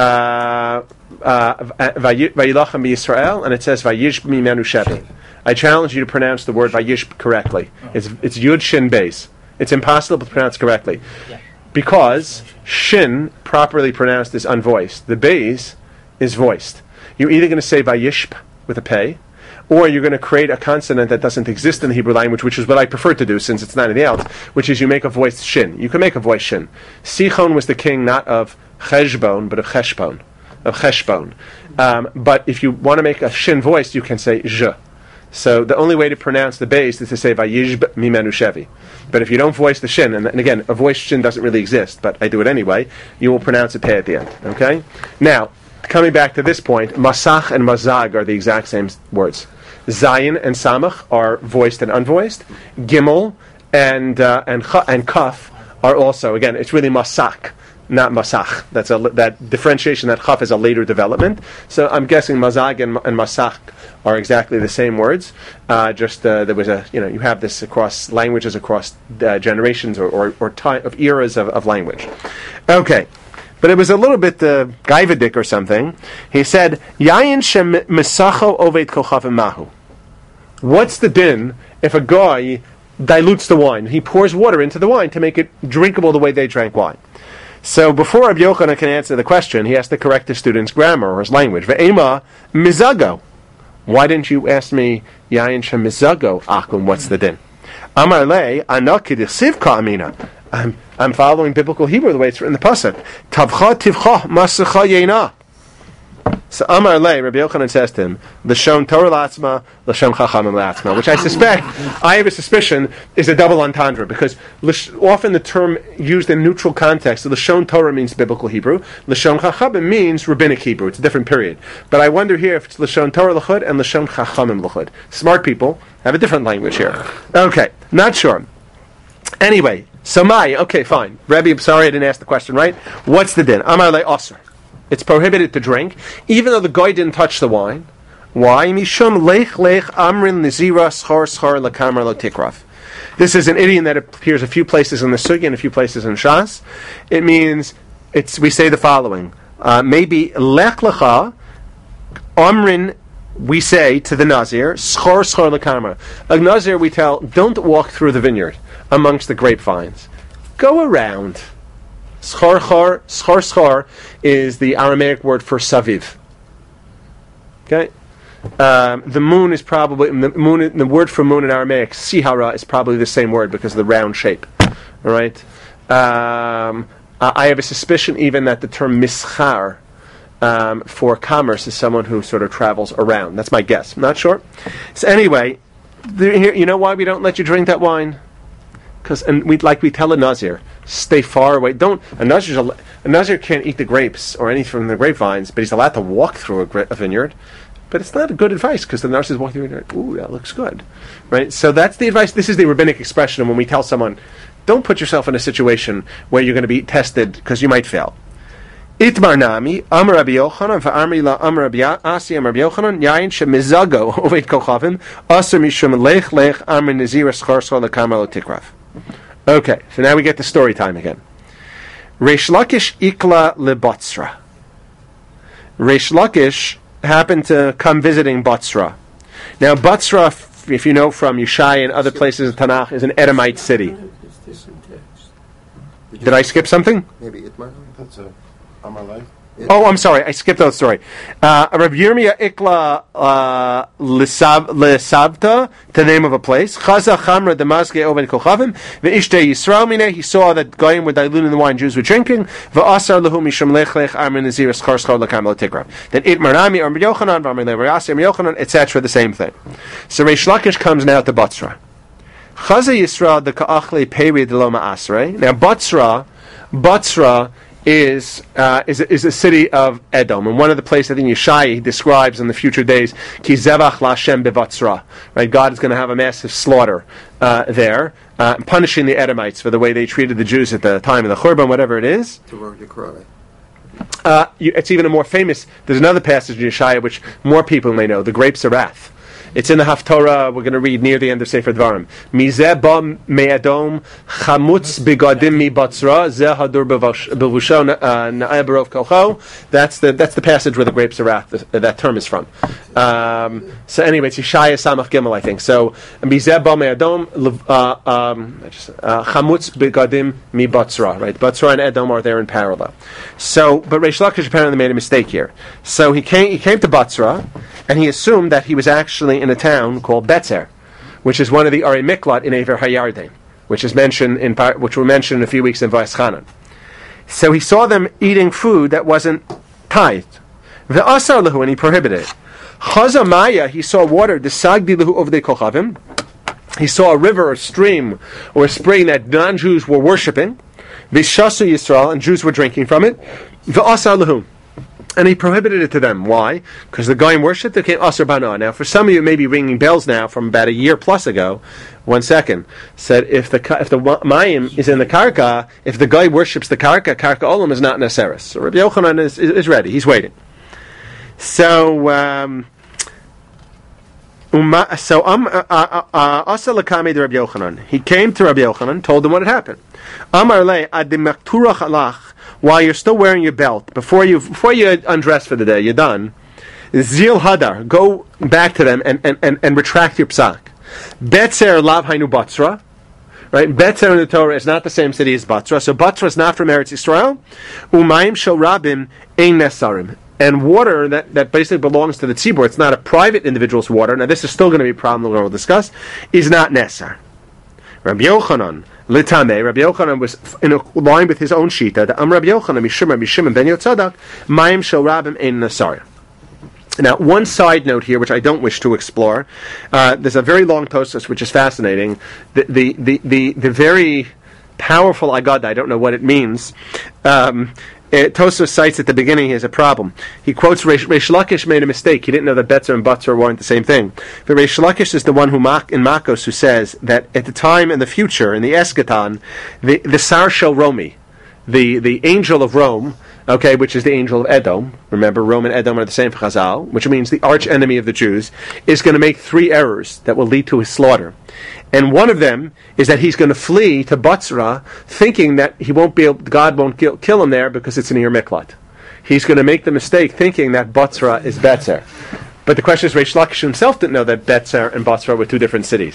Uh, uh, Vayilachem b'Yisrael, and it says Vayish b'mimenu shevi. I challenge you to pronounce the word Vayish correctly. It's it's Yud Shin Beis. It's impossible to pronounce correctly Yeah. because Shin, properly pronounced, is unvoiced. The Beis is voiced. You're either going to say Vayishp with a pei, or you're going to create a consonant that doesn't exist in the Hebrew language, which is what I prefer to do since it's not anything else, which is you make a voiced Shin. You can make a voiced Shin. Sichon was the king not of Cheshbon, but of Cheshbon. Of Cheshbon. Um, but if you want to make a Shin voiced, you can say Zh. So the only way to pronounce the base is to say Vayishb mimenu shevi. But if you don't voice the Shin, and, and again, a voiced Shin doesn't really exist, but I do it anyway, you will pronounce a pei at the end. Okay? Now, coming back to this point, Masach and Mazag are the exact same words. Zayin and Samach are voiced and unvoiced. Gimel and uh, and ch- and Kaf are also, again, it's really Masach, not Masach. That's a that differentiation. That Chaf is a later development. So I'm guessing Mazag and, and Masach are exactly the same words. Uh, just uh, there was a you know you have this across languages, across uh, generations or or, or time of eras of, of language. Okay. But it was a little bit uh, Gaivadik or something. He said, Yayin shem misacho ovet kochavim mahu. What's the din if a guy dilutes the wine? He pours water into the wine to make it drinkable the way they drank wine. So before Rabbi Yochanan can answer the question, he has to correct his student's grammar or his language. Ve'ema mizago. Why didn't you ask me, Yayin shem mizago akum, what's the din? Amar le, anakid siv ka'amina. I'm, I'm following biblical Hebrew the way it's written in the pasuk. Tavcha tivcha masacha yena. So Amar Le, Rabbi Yochanan says to him, L'shon Torah latzma, L'shon Chachamim latzma, which I suspect, I have a suspicion, is a double entendre, because often the term used in neutral context, L'shon Torah means biblical Hebrew, L'shon Chachamim means rabbinic Hebrew, it's a different period. But I wonder here if it's L'shon Torah l'chud and L'shon Chachamim l'chud. Smart people have a different language here. Okay, not sure. Anyway, so my, okay, fine. Rebbe, I'm sorry I didn't ask the question right. What's the din? Amar le osir. It's prohibited to drink, even though the guy didn't touch the wine. Why? Mishum lech lech amrin nizira schar schar lakamar lo tikraf. This is an idiom that appears a few places in the Sugi and a few places in Shas. It means, it's we say the following. Uh, maybe lech lecha amrin, we say to the Nazir, schar schar lakamar. A Nazir we tell, don't walk through the vineyard. amongst the grapevines. Go around. Schor chor, schor schor is the Aramaic word for saviv. Okay? Um, the moon is probably, the moon, the word for moon in Aramaic, sihara, is probably the same word because of the round shape. All right? Um, I have a suspicion even that the term mischar um, for commerce is someone who sort of travels around. That's my guess. I'm not sure. So anyway, there, here, you know why we don't let you drink that wine? Because, and we like we tell a nazir, stay far away. Don't a nazir a nazir can't eat the grapes or anything from the grapevines, but he's allowed to walk through a, gra- a vineyard. But it's not a good advice because the nazir is walking through a vineyard. Ooh, that looks good, right? So that's the advice. This is the rabbinic expression, and when we tell someone, don't put yourself in a situation where you're going to be tested because you might fail. Itmar nami Amar Rabbi Yochanan v'Amri la Amar Rabbi Asi Amar Rabbi Yochanan yain shemizago oved kochavim aser mishum lech lech Amar Nazir schar schar lekama lo tikrav. Okay, so now we get to story time again. Reish Lakish ikla leBatzra. Reish Lakish happened to come visiting Batzra. Now Batzra, if you know from Yeshai and other places in Tanakh, is an Edomite city. Did I skip something? Maybe Itmar. That's a Amar Life. Oh, I'm sorry. I skipped that story. Uh, Rabbi Yirmiyah Ikla uh, Lesavta, the name of a place. Chaza Chamra Damaske Oven Kochavim. Ve'ishte Yisrael Mine. He saw that Goyim were diluting the wine, Jews were drinking. Ve'asar Lehu Mishum Lech Lech Amr Nazir Schar Schar Lekam Lo Tikrav. Then Itmar Nami Amr Yochanan V'Amr Levi Yasi Amr Yochanan, et cetera. The same thing. So Reish Lakish comes now to Batzra. Chaza Yisrael the Ka'achle Peri de Loma Asrei. Now Batzra, Batzra. Is, uh, is is a city of Edom, and one of the places I think Yeshai describes in the future days, Ki Zevach Lashem Bevatzra. Right, God is going to have a massive slaughter uh, there, uh, punishing the Edomites for the way they treated the Jews at the time of the Churban, whatever it is. Uh, you, it's even a more famous. There's another passage in Yeshaya which more people may know, the grapes of wrath. It's in the Haftorah. We're going to read near the end of Sefer Dvarim. Mizeh ba me'adom chamutz begadim mi batzra zeh hadur bevusho na'eh barov kocho. That's the that's the passage where the grapes of wrath the, that term is from. Um, so anyway, it's Yeshaya Samach Gimel, I think. So mizeh ba me'adom chamutz begadim mi batzra. Right, Batzra and Edom are there in parallel. So, but Reish Lakish apparently made a mistake here. So he came he came to Batzra, and he assumed that he was actually in a town called Betzer, which is one of the Ari Miklat in Ever Hayarden, which is mentioned in which were mentioned in a few weeks in Vayeschanan. So he saw them eating food that wasn't tithed. Ve'asar lehu, and he prohibited it. Chaza Maya, he saw water. Desagdi lehu ovdei kochavim. He saw a river, or stream, or a spring that non-Jews were worshipping. Vishasu Yisrael, and Jews were drinking from it. Ve'asar lehu. And he prohibited it to them. Why? Because the Goyim worshipped, it came Asr Bana. Now, for some of you, it may be ringing bells now from about a year plus ago. One second. Said, if the if the Mayim is in the Karka, if the guy worships the Karka, Karka Olam is not Neseres. So Rabbi Yochanan is, is, is ready. He's waiting. So, um... Uma, so um, Asa Lakami to Rabbi Yochanan. He came to Rabbi Yochanan, told him what had happened. Amar le adimakturach alach. While you're still wearing your belt, before you before you undress for the day, you're done. Zil hadar, go back to them and, and, and, and retract your psak. Betzer lav hainu Batzra. Right? Betzer in the Torah is not the same city as Batzra. So Batzra is not from Eretz Yisrael. Umayim shel rabim ein nesarim. And water that, that basically belongs to the tzibur, it's not a private individual's water, now this is still going to be a problem that we'll discuss, is not nesar. Rabbi Yochanan, Litame, Rabbi Yochanan was in a line with his own shita, the Am Rabbi Yochanan, Mishim Rabbi Shimon ben Yotzadak, Mayim shel rabim ein nesar. Now, one side note here, which I don't wish to explore, uh, there's a very long Tosfos, which is fascinating. The, the, the, the, the very powerful Agada, I don't know what it means, um, Uh, Tosfos cites at the beginning he has a problem. He quotes Reish, Reish Lakish made a mistake. He didn't know that Betzer and Batzra weren't the same thing. But Reish Lakish is the one who mak, in Makos who says that at the time in the future, in the Eschaton, the, the Sar Shel Romi, the, the angel of Rome, okay, which is the angel of Edom, remember Rome and Edom are the same for Chazal, which means the arch enemy of the Jews, is going to make three errors that will lead to his slaughter. And one of them is that he's going to flee to Batzra, thinking that he won't be able, God won't kill, kill him there because it's an Ir Miklat. He's going to make the mistake thinking that Batzra is Betzer. But the question is, Reish Lakish himself didn't know that Betzer and Batzra were two different cities.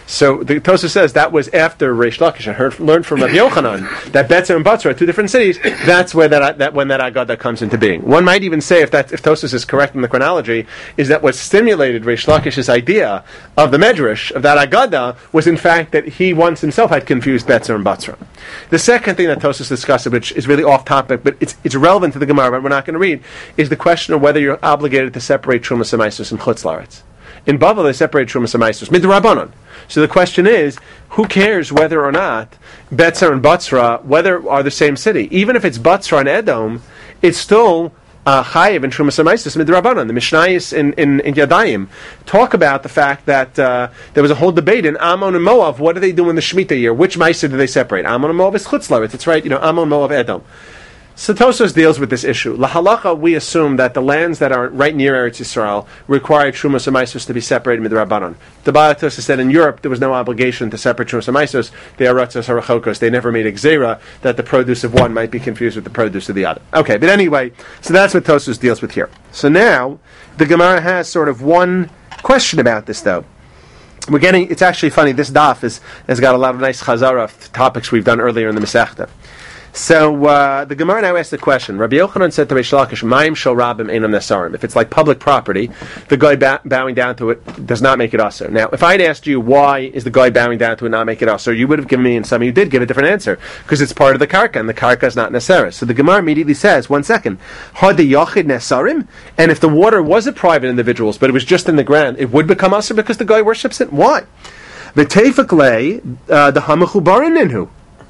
So the Tosfos says that was after Reish Lakish had heard, learned from Rabbi Yochanan that Betzer and Batzra are two different cities. That's where that, that when that Agadah comes into being. One might even say, if that if Tosfos is correct in the chronology, is that what stimulated Reish Lakish's idea of the Medrash of that Agadah was in fact that he once himself had confused Betzer and Batzra. The second thing that Tosfos discusses, which is really off topic, but it's it's relevant to the Gemara, but we're not going to read, is the question of whether you're obligated to separate Trumas and Meisos in Chutz La'aretz. In Bavel, they separate Trumas and Meisos midrabanan. So the question is, who cares whether or not Betzer and Batzra, whether are the same city? Even if it's Batzra and Edom, it's still uh, Chayiv and Trumas and Meisos midrabanan. The Mishnayos in, in, in Yadayim talk about the fact that uh, there was a whole debate in Ammon and Moab. What do they do in the Shemitah year? Which Meiser do they separate? Ammon and Moab is Chutz La'aretz. It's right, you know, Ammon, Moab, Edom. So Tosfos deals with this issue. Lahalacha, we assume that the lands that are right near Eretz Yisrael require Trumas and Meisos to be separated midrabanan. The Baal Tosfos said in Europe there was no obligation to separate Trumas and Meisos. The Aratzos Harachokos, they never made a gzera that the produce of one might be confused with the produce of the other. Okay, but anyway, so that's what Tosfos deals with here. So now the Gemara has sort of one question about this, though. We're getting. It's actually funny. This daf is, has got a lot of nice chazara of topics we've done earlier in the Masechta. So uh, the Gemara now asks the question. Rabbi Yochanan said to Reish Lakish, "Ma'im shel rabim einam nesarim." If it's like public property, the guy ba- bowing down to it does not make it aser. Now, if I'd asked you why is the guy bowing down to it not make it aser, you would have given me, and some of you did give a different answer, because it's part of the karka, and the karka is not nesaris. So the Gemara immediately says, one second, had the yachid nesarim, and if the water was a private individual's, but it was just in the ground, it would become aser because the guy worships it. Why? The tefik lei the hamachubarin ninhu.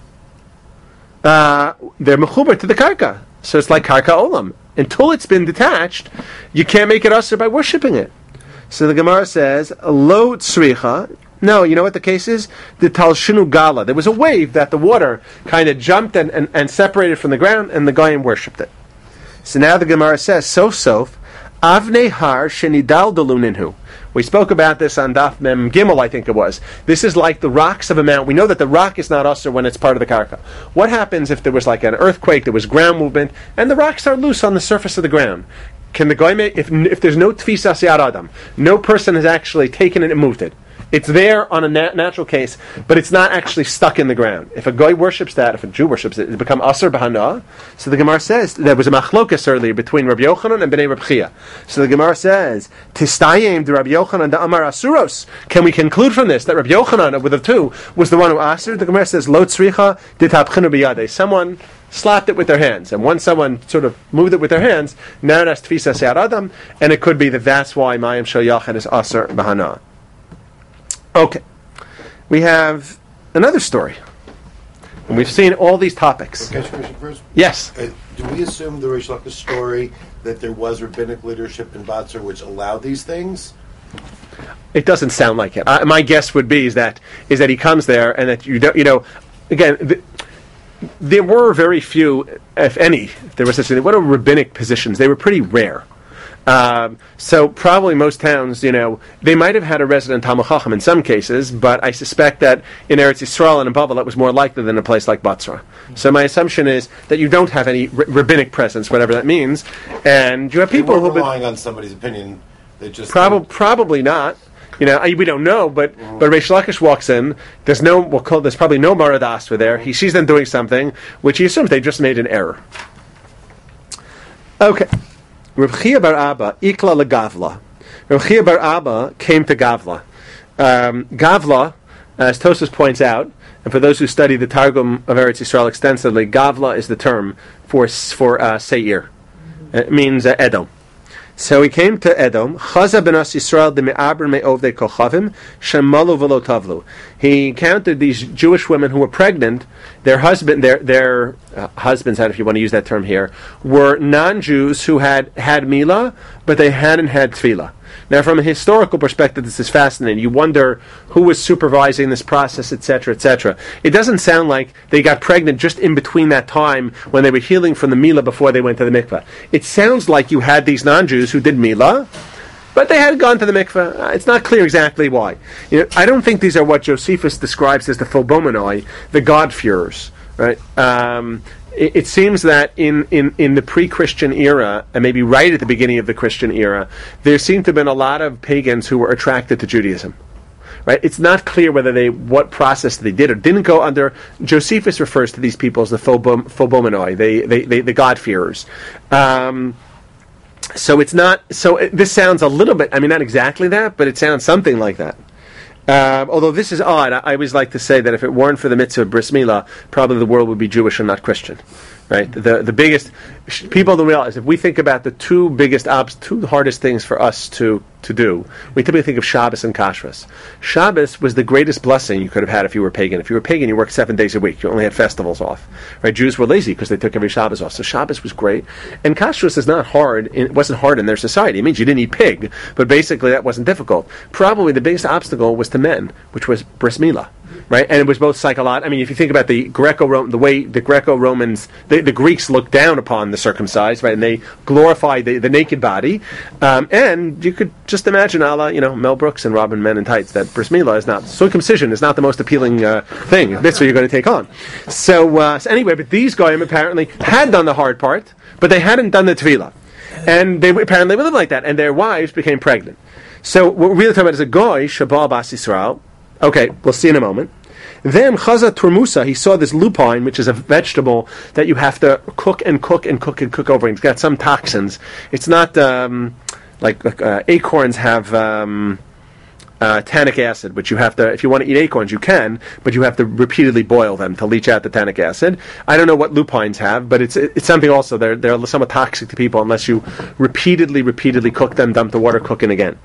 Uh, they're mechuber to the karka. So it's like karka olam. Until it's been detached, you can't make it aser by worshipping it. So the Gemara says, lo tzricha. No, you know what the case is? The talshinu gala. There was a wave that the water kind of jumped and, and, and separated from the ground, and the Goyim worshipped it. So now the Gemara says, sof sof, avnei har shenidal daluninhu. We spoke about this on Daf Mem Gimel, I think it was. This is like the rocks of a mountain. We know that the rock is not usher when it's part of the karka. What happens if there was like an earthquake, there was ground movement, and the rocks are loose on the surface of the ground? Can the goy make, if if there's no tfisas yad adam, no person has actually taken it and moved it. It's there on a nat- natural case, but it's not actually stuck in the ground. If a goy worships that, if a Jew worships it, it become aser b'hana. So the Gemara says there was a machlokas earlier between Rabbi Yochanan and Bnei Reb Chia. So the Gemara says tistayim de Rabbi Yochanan de Amar Asuros. Can we conclude from this that Rabbi Yochanan, with the two, was the one who aser? The Gemara says lo tzricha ditapchinu biyadei. Someone slapped it with their hands, and once someone sort of moved it with their hands, now it has tfisas yad adam, and it could be that that's why mayim shel yachid is aser b'hana. Okay, we have another story, and we've seen all these topics. Can I ask a question first? Yes. Uh, do we assume the Reish Lakish story that there was rabbinic leadership in Batzer which allowed these things? It doesn't sound like it. Uh, my guess would be is that is that he comes there and that you don't, you know, again, the, there were very few, if any, if there was such a thing. What are rabbinic positions? They were pretty rare. Um, so probably most towns, you know, they might have had a resident Talmid Chacham in some cases, but I suspect that in Eretz Yisrael and in Babel that was more likely than a place like Batzra. Mm-hmm. So my assumption is that you don't have any r- rabbinic presence, whatever that means, and you have people who relying been, on somebody's opinion. They just prob- probably not. You know, I, we don't know, but mm-hmm. but Reish Lakish walks in. There's no, we'll call, there's probably no Marad Asra there. He sees them doing something, which he assumes they just made an error. Okay. Reb Chia bar Abba, Ikla legavla. Reb Chia bar Abba came to Gavla. Um, Gavla, as Tosfos points out, and for those who study the Targum of Eretz Yisrael extensively, Gavla is the term for for uh, Seir. It means uh, Edom. So he came to Edom. Chaza benas Yisrael de me'abr me'ovdei kochavim shemalu v'lo tavlu. He counted these Jewish women who were pregnant. Their husband, their their uh, husbands, if you want to use that term here, were non-Jews who had had milah, but they hadn't had tefillah. Now, from a historical perspective, this is fascinating. You wonder who was supervising this process, et cetera, et cetera. It doesn't sound like they got pregnant just in between that time when they were healing from the milah before they went to the mikveh. It sounds like you had these non-Jews who did milah, but they had gone to the mikveh. It's not clear exactly why. You know, I don't think these are what Josephus describes as the Phobomenoi, the God-fearers. Right? Um, it, it seems that in, in, in the pre-Christian era, and maybe right at the beginning of the Christian era, there seemed to have been a lot of pagans who were attracted to Judaism. right? It's not clear whether they what process they did or didn't go under. Josephus refers to these people as the phobom, phobomenoi, they, they, they, the God-fearers. Um, so it's not. So it, this sounds a little bit. I mean, not exactly that, but it sounds something like that. Uh, although this is odd, I, I always like to say that if it weren't for the mitzvah of bris milah, probably the world would be Jewish and not Christian. Right? The the biggest people don't realize, if we think about the two biggest obs, two hardest things for us to to do, we typically think of Shabbos and Kashrus. Shabbos was the greatest blessing you could have had if you were pagan. If you were pagan, you worked seven days a week. You only had festivals off. Right? Jews were lazy because they took every Shabbos off. So Shabbos was great. And Kashrus is not hard. It wasn't hard in their society. It means you didn't eat pig, but basically that wasn't difficult. Probably the biggest obstacle was to men, which was bris milah. Right, and it was both psychological. I mean, if you think about the Greco-Roman, the way the Greco-Romans, the, the Greeks looked down upon the circumcised, right, and they glorified the, the naked body. Um, and you could just imagine, a la, you know, Mel Brooks and Robin Men in Tights, that bris milah is not, circumcision is not the most appealing uh, thing. That's what you're going to take on. So, uh, so anyway, but these goyim apparently had done the hard part, but they hadn't done the tefillah, and they apparently lived like that, and their wives became pregnant. So what we're really talking about is a goy shabal bas Yisrael. Okay, we'll see in a moment. Then Chaza Turmusa, he saw this lupine, which is a vegetable that you have to cook and cook and cook and cook over. It's got some toxins. It's not um, like, like uh, acorns have um, uh, tannic acid, which you have to, if you want to eat acorns, you can, but you have to repeatedly boil them to leach out the tannic acid. I don't know what lupines have, but it's it's something also. They're, they're somewhat toxic to people unless you repeatedly, repeatedly cook them, dump the water, cooking again.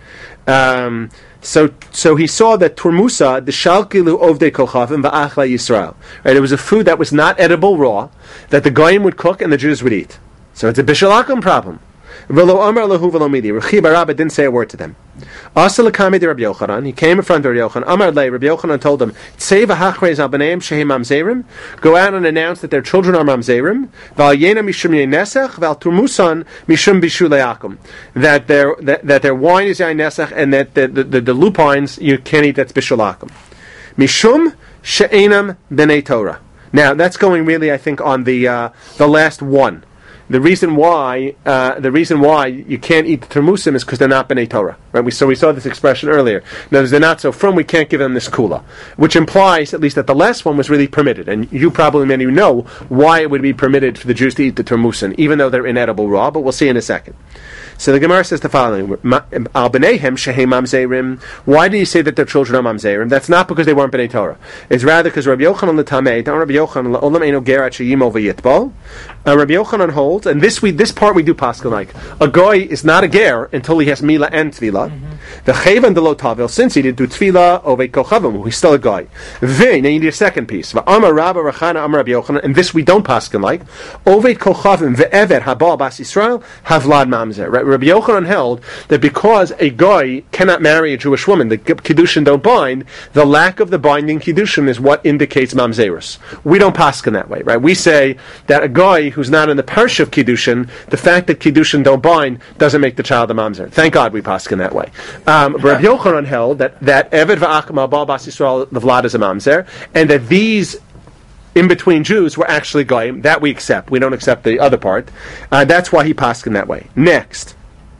Um, So, so he saw that turmusa, the shalkilu ovdei kolchavim va'achla Yisrael. Right, it was a food that was not edible raw, that the goyim would cook and the Jews would eat. So it's a bishalakum problem. V'lo amar lahu v'lo midi. Rechi bar Abba didn't say a word to them. Asa l'kamei de Rabbi Yochanan. He came in front of Rabbi Yochanan. Amar lei. Rabbi Yochanan told them, "Tzei v'hachreiz al b'neim shehi mamzerim." Go out and announce that their children are mamzerim. V'al yena mishum nesach v'al turmusan mishum bishulei akum. That their that, that their wine is yain nesach and that the the, the, the lupines you can't eat. That's bishulakum. Mishum she'enam b'nei Torah. Now that's going really, I think, on the uh, the last one. The reason why uh, the reason why you can't eat the termusim is because they're not b'nei Torah, right? We, so we saw this expression earlier. In other words, they're not so from. We can't give them this kula, which implies at least that the last one was really permitted. And you probably many of you know why it would be permitted for the Jews to eat the termusim, even though they're inedible raw. But we'll see in a second. So the Gemara says the following: Al b'neihem shehei mamzerim. Why do you say that their children are mamzerim? That's not because they weren't b'nei Torah. It's rather because Rabbi Yochanan l'tamei. Don't Rabbi Yochanan l'olam eino gerat sheyimo v'yitbal. Rabbi Yochanan holds, and this we this part we do paskin like a goy is not a ger until he has mila and tvila. The chevan de lo tavel, since he did do tvila ovei kochavim, he's still a goy. Ve, now you need a second piece. V'amar Rabba Rachana Amar Rabbi Yochanan, and this we don't paskin like ovei kochavim ve'ever habal bas Yisrael havlad mamzer. Right? Rabbi Yochanan held that because a goy cannot marry a Jewish woman, the kiddushin don't bind. The lack of the binding kiddushin is what indicates mamzerus. We don't paskin that way, right? We say that a goy who's not in the parsha of kiddushin, the fact that kiddushin don't bind doesn't make the child a mamzer. Thank God we paskin that way. Um, but Rabbi Yochanan held that that eved va'achim al bas Yisrael the vlad is a mamzer, and that these in between Jews were actually goyim. That we accept. We don't accept the other part. Uh, that's why he paskin that way. Next.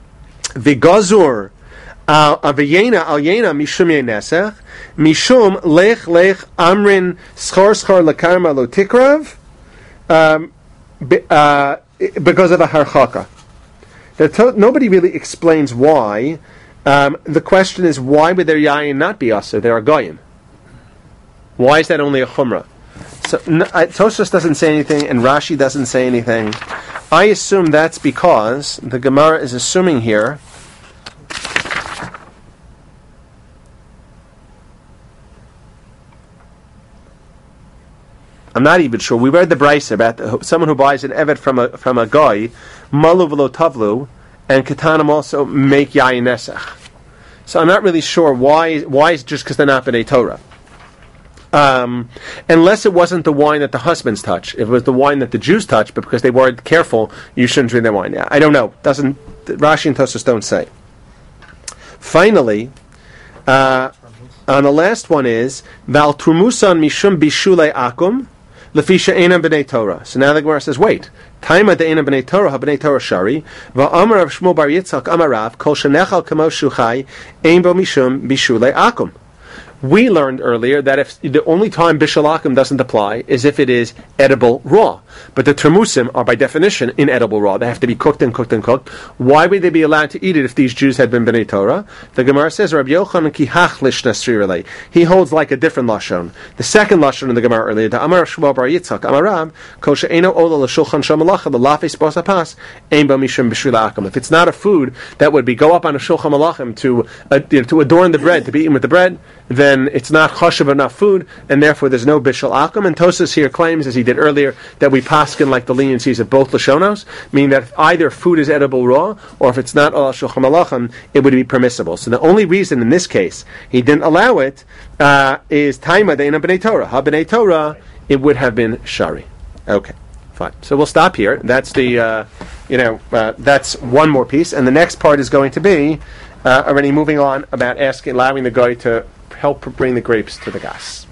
V'gazur avayena al yena mishum yenesech mishum lech lech amrin schor schor lekarma lo tikrav because of a harchaka. To- nobody really explains why. Um, the question is, why would their yayin not be aser? They are goyim. Why is that only a chumrah? So no, uh, Tosfos doesn't say anything, and Rashi doesn't say anything. I assume that's because the Gemara is assuming here I'm not even sure. We read the brayser about the, someone who buys an evet from a from a guy, malu v'lo tavlu, and katanim also make yayin nesach. So I'm not really sure why. Why is it just because they're not b'nei Torah? Um, unless it wasn't the wine that the husbands touch. If it was the wine that the Jews touch, but because they weren't careful, you shouldn't drink their wine. I don't know. Doesn't Rashi and Tosfos don't say. Finally, uh, on the last one is val trumusan mishum bishulei akum lefisha enam b'nei Torah. So now the Gemara says, wait. Taima de enam b'nei Torah ha b'nei Torah shari va'amar of Shmuel bar Yitzchak amarav kol shenechal kamo shuchai ein bo mishum bishulei akum. We learned earlier that if the only time bishalakim doesn't apply is if it is edible raw. But the termusim are by definition inedible raw. They have to be cooked and cooked and cooked. Why would they be allowed to eat it if these Jews had been Bnei Torah? The Gemara says, Rabbi Yochanan ki hach lishna srirelei. He holds like a different lashon. The second lashon in the Gemara earlier, the Amar Shmuel bar Yitzchak, Amar Rab, kol she'eno ola l'shulchan shamalacha, the lafes bos hapas, ein ba mishum b'shvilakim. If it's not a food that would be go up on a shulchan malachim to uh, you know, to adorn the bread, to be eaten with the bread, then it's not chashuv enough food, and therefore there's no bishul akum. And Tosas here claims, as he did earlier, that we paskin like the leniencies of both lashonos, meaning that if either food is edible raw, or if it's not al shulchan malachim, it would be permissible. So the only reason in this case he didn't allow it uh, is taima deina b'nei Torah. Ha b'nei Torah, it would have been shari. Okay, fine. So we'll stop here. That's the, uh, you know, uh, that's one more piece, and the next part is going to be uh, already moving on about asking, allowing the guy to help bring the grapes to the gas.